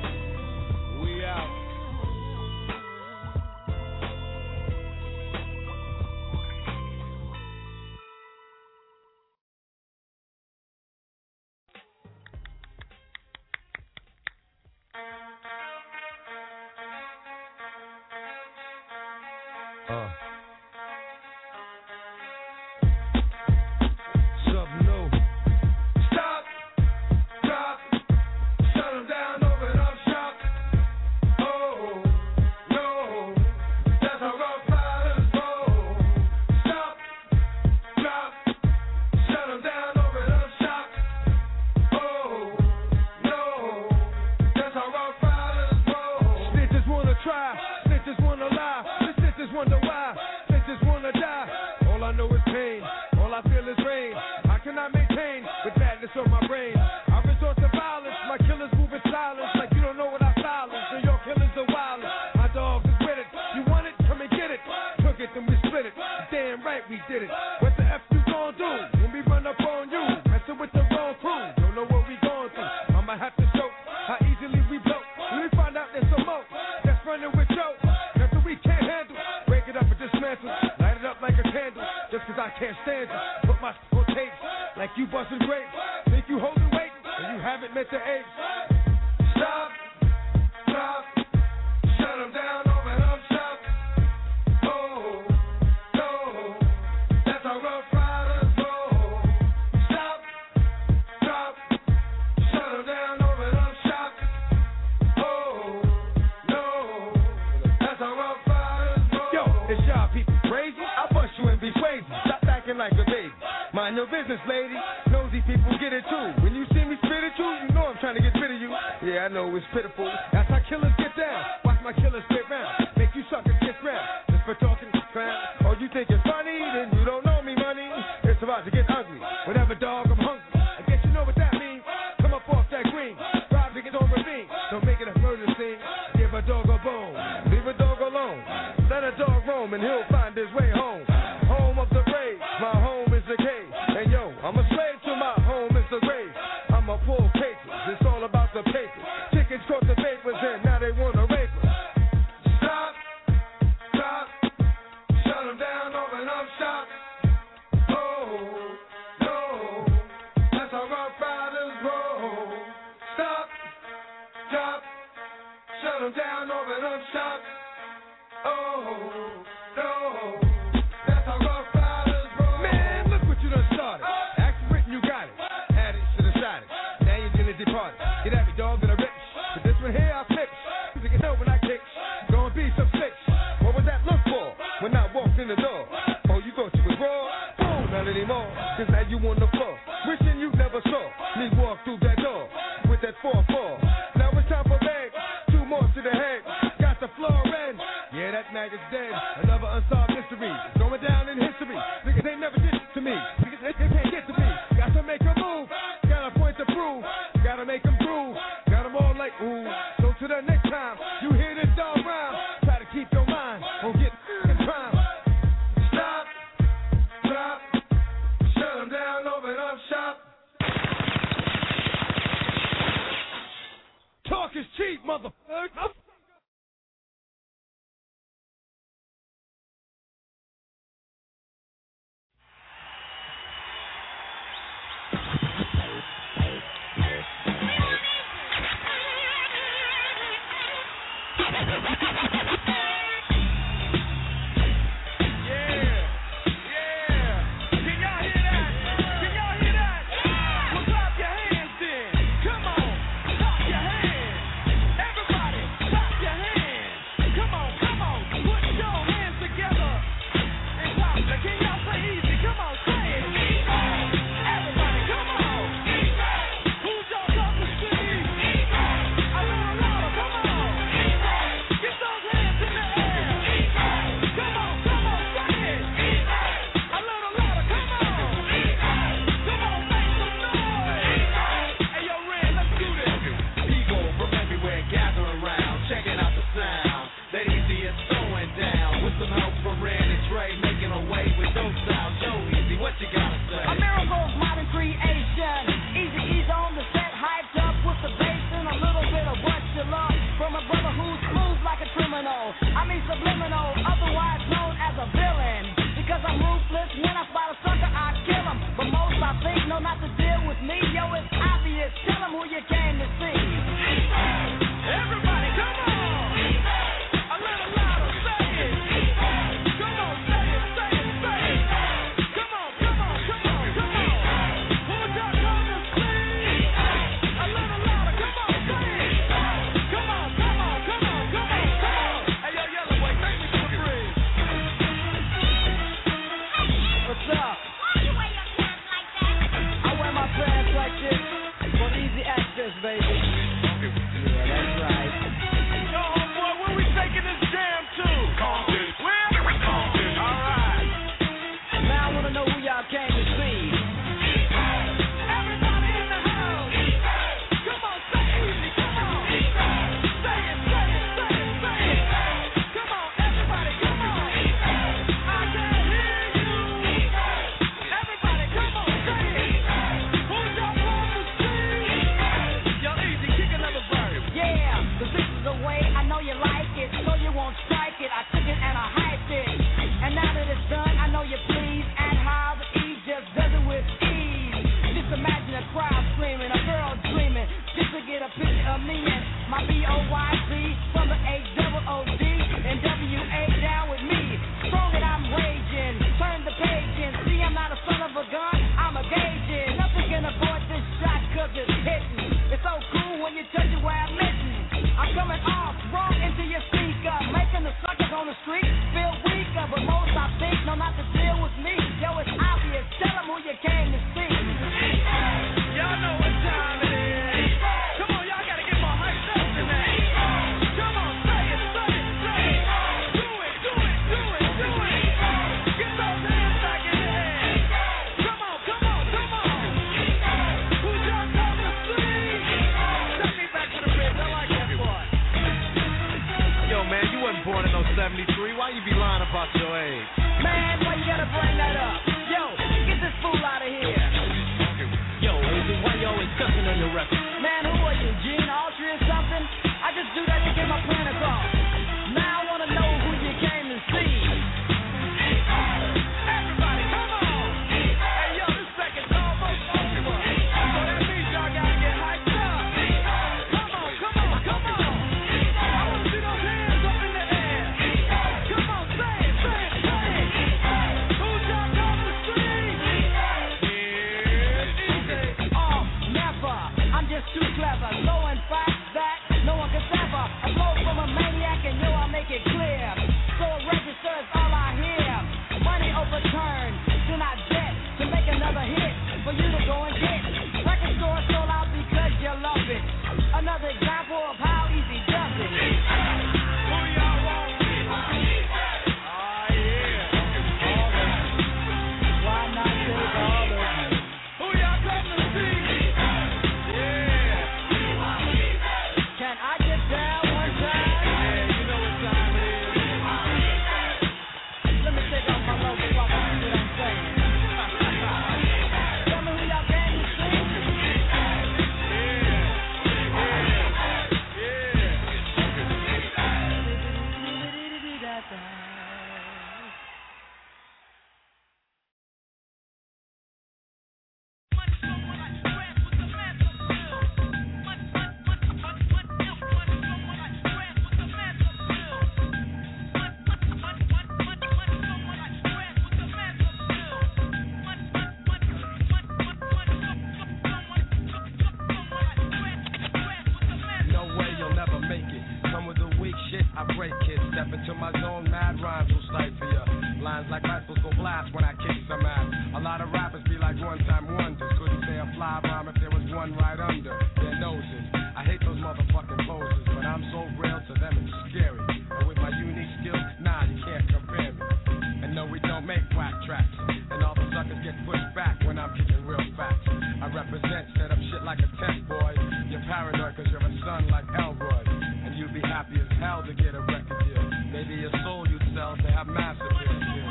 my brain. I resort to violence, my killers move in silence, like you don't know what I silence. New York killers are wild. My dogs is with it. You want it? Come and get it. Took it, then we split it. Damn right we did it. What the F you gon' do when we run up on you? Messing with the wrong crew. Don't know what we going through. I might have to show how easily we blow. When we find out there's some more that's running with Joe. Nothing we can't handle. Break it up and dismantle. Light it up like a candle. Just cause I can't stand it. Put my on tapes like you busting grapes. Think you holding weight and you haven't met the apes. Stop, stop, shut them down, open up shop. Oh, no, that's how Rough Riders roll. Stop, stop, shut them down, open up shop. Oh, no, that's how Rough Riders roll. Yo, it's y'all people crazy? I'll bust you and be crazy. Stop acting like a baby. Mind your business, lady. Nosy people get it too. When you see me spit at you, you know I'm trying to get rid of you. Yeah, I know it's pitiful. That's how killers get down. Watch my killers spit round. Make you suckers get round. Just for talking crap. Oh, you think it's funny? Then you don't know me, money. It's about to get ugly. Whatever, dog, I'm hungry. I guess you know what that means. Come up off that green. Rob niggas on ravine. Don't make it a murder scene. Give a dog a bone. Leave a dog alone. Let a dog roam and he'll find his way home. Home of the brave. My home is the cave. And yo, I'm a slave to my home is the grave. I'm a full papers. It's all about the papers. Chickens caught the papers and now they want to rape us. Stop, stop, shut them down, open up shop. Oh, no, that's how Rough Riders roll. Stop, stop, shut them down, open up shop. Oh, no. Get at me, dog, that I rip. But this one here, I flip. You can know when I kick. Gonna be some fix. What was that look for when I walked in the door? Oh, you thought you was raw? Boom, not anymore. Cause now you on the floor. Wishing you never saw me walk through that door with that four four. Now it's time for legs. Two more to the head. Got the floor in. Yeah, that maggot's dead. Another unsolved mystery. It's going down in history. Niggas ain't never did it to me. Niggas they, they can't get to me. Got to make a move. Got a point to prove. Gotta make them groove, got them all like ooh. So to the next time you hear this dog rhyme, try to keep your mind on getting in crime. Stop, stop, shut them down, open up shop. Talk is cheap, motherfucker. Know who y'all came to see. Everybody in the house. crowd screaming, a girl dreaming, just to get a picture of me and my B O Y C from the H double O D and W A down with me. Strong and I'm raging, turn the page and see I'm not a son of a gun, I'm a gauging. Nothing can avoid this shot cause it's hitting. It's so cool when you touch it where I'm missing. I'm coming off, wrong into your speaker, making the suckers on the street feel weaker, but most I think know not to deal with me. Yo, it's obvious, tell them who you came to see. Y'all know what time it is. Come on, y'all gotta get more hyped up tonight. Come on, say it, say it, say it. Do it, do it, do it, do it. Get those hands back in the air. Come on, come on, come on. Who y'all come to see? Take me back to the bridge, I like that part. Yo, man, you wasn't born in no seventy-three. Why you be lying about your age? Man, why you gotta bring that up? Yo, get this fool out of here. Yo, Agent, why you always cussing on your record? Man, who are you, Gene Autry or something? I just do that to get my point across. Now I wanna know who you came to see. Everybody, come on! Hey, yo, this second's almost over. So that means y'all gotta get hyped up. Come on, come on, come on! I wanna see those hands up in the air. Come on, say it, say it, say it. Who y'all come to see? Oh, never. I'm just too clever. So in fact that no one can sever. A blow from a maniac and yo, I make it clear. So it registers all I hear. Money overturned, then I jet to make another hit for you to go and get. Record store sold out because you love it. Another example of how easy does it. Who y'all want? Oh yeah. Why not take all of them? Who y'all come to see? Yeah. Can I get down one time? Yeah, you know what time it is. Let me take off my logo so I can see what I'm saying. Tell me who y'all came to see? No way you'll never make it. Come with the weak shit, I break it. Step into my zone, mad rhymes will stifle ya. Lines like rifles go blast when I kick some ass. A lot of rappers be like one-time wonders. Couldn't say a fly rhyme if there was one right under their noses. I hate those motherfucking poses, but I'm so real to them it's scary. And with my unique skills, nah, you can't compare me. And no, we don't make whack tracks. And all the suckers get pushed back when I'm kicking real facts. I represent, set up shit like a tent boy. You're paranoid cause you're a son like Elroy. And you'd be happy as hell to get a record deal. Maybe your soul you'd sell to have massive hits.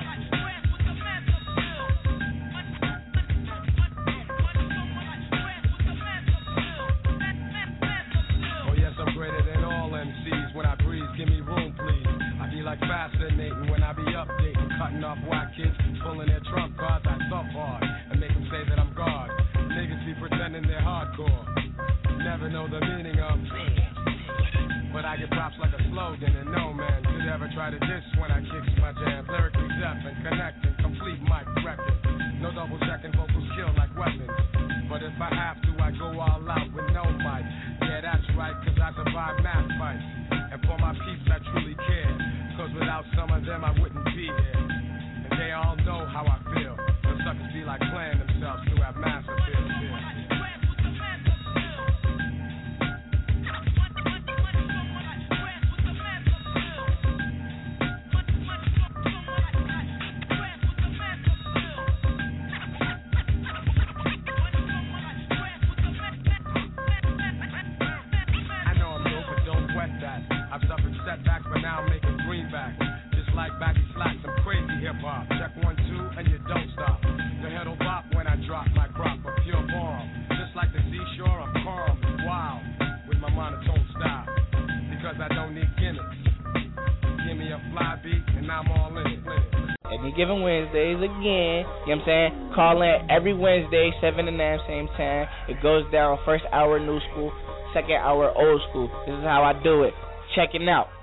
Oh yes, I'm greater than all M Cs. When I breathe, give me room please. I be like fascinating when I be updating. Cutting off whack kids, pulling their trump cards. I thump hard and make them say that I'm God. Niggas be pretending they're hardcore. Never know the meaning of but I get props like a slogan, and no man could ever try to diss when I kick my jam. Lyrically deaf and connecting, complete mic record. No double checking, vocals kill like weapons. But if I have to, I go all out with no mic. Yeah, that's right, cause I survive math fights. And for my peeps, I truly care. Cause without some of them, I wouldn't be here. And they all know how I feel. The suckers be like playing themselves to have massive fears. I've suffered setbacks, but now I'm making greenbacks. Just like baggy slacks, I'm crazy hip-hop. Check one, two, and you don't stop. The head'll bop when I drop my crop of pure bomb. Just like the seashore, I'm calm and wild with my monotone style. Because I don't need gimmicks. Give me a fly beat, and I'm all in it. Any Given Wednesdays again. You know what I'm saying? Call in every Wednesday, seven to nine, same time. It goes down first hour new school, second hour old school. This is how I do it. Check it out.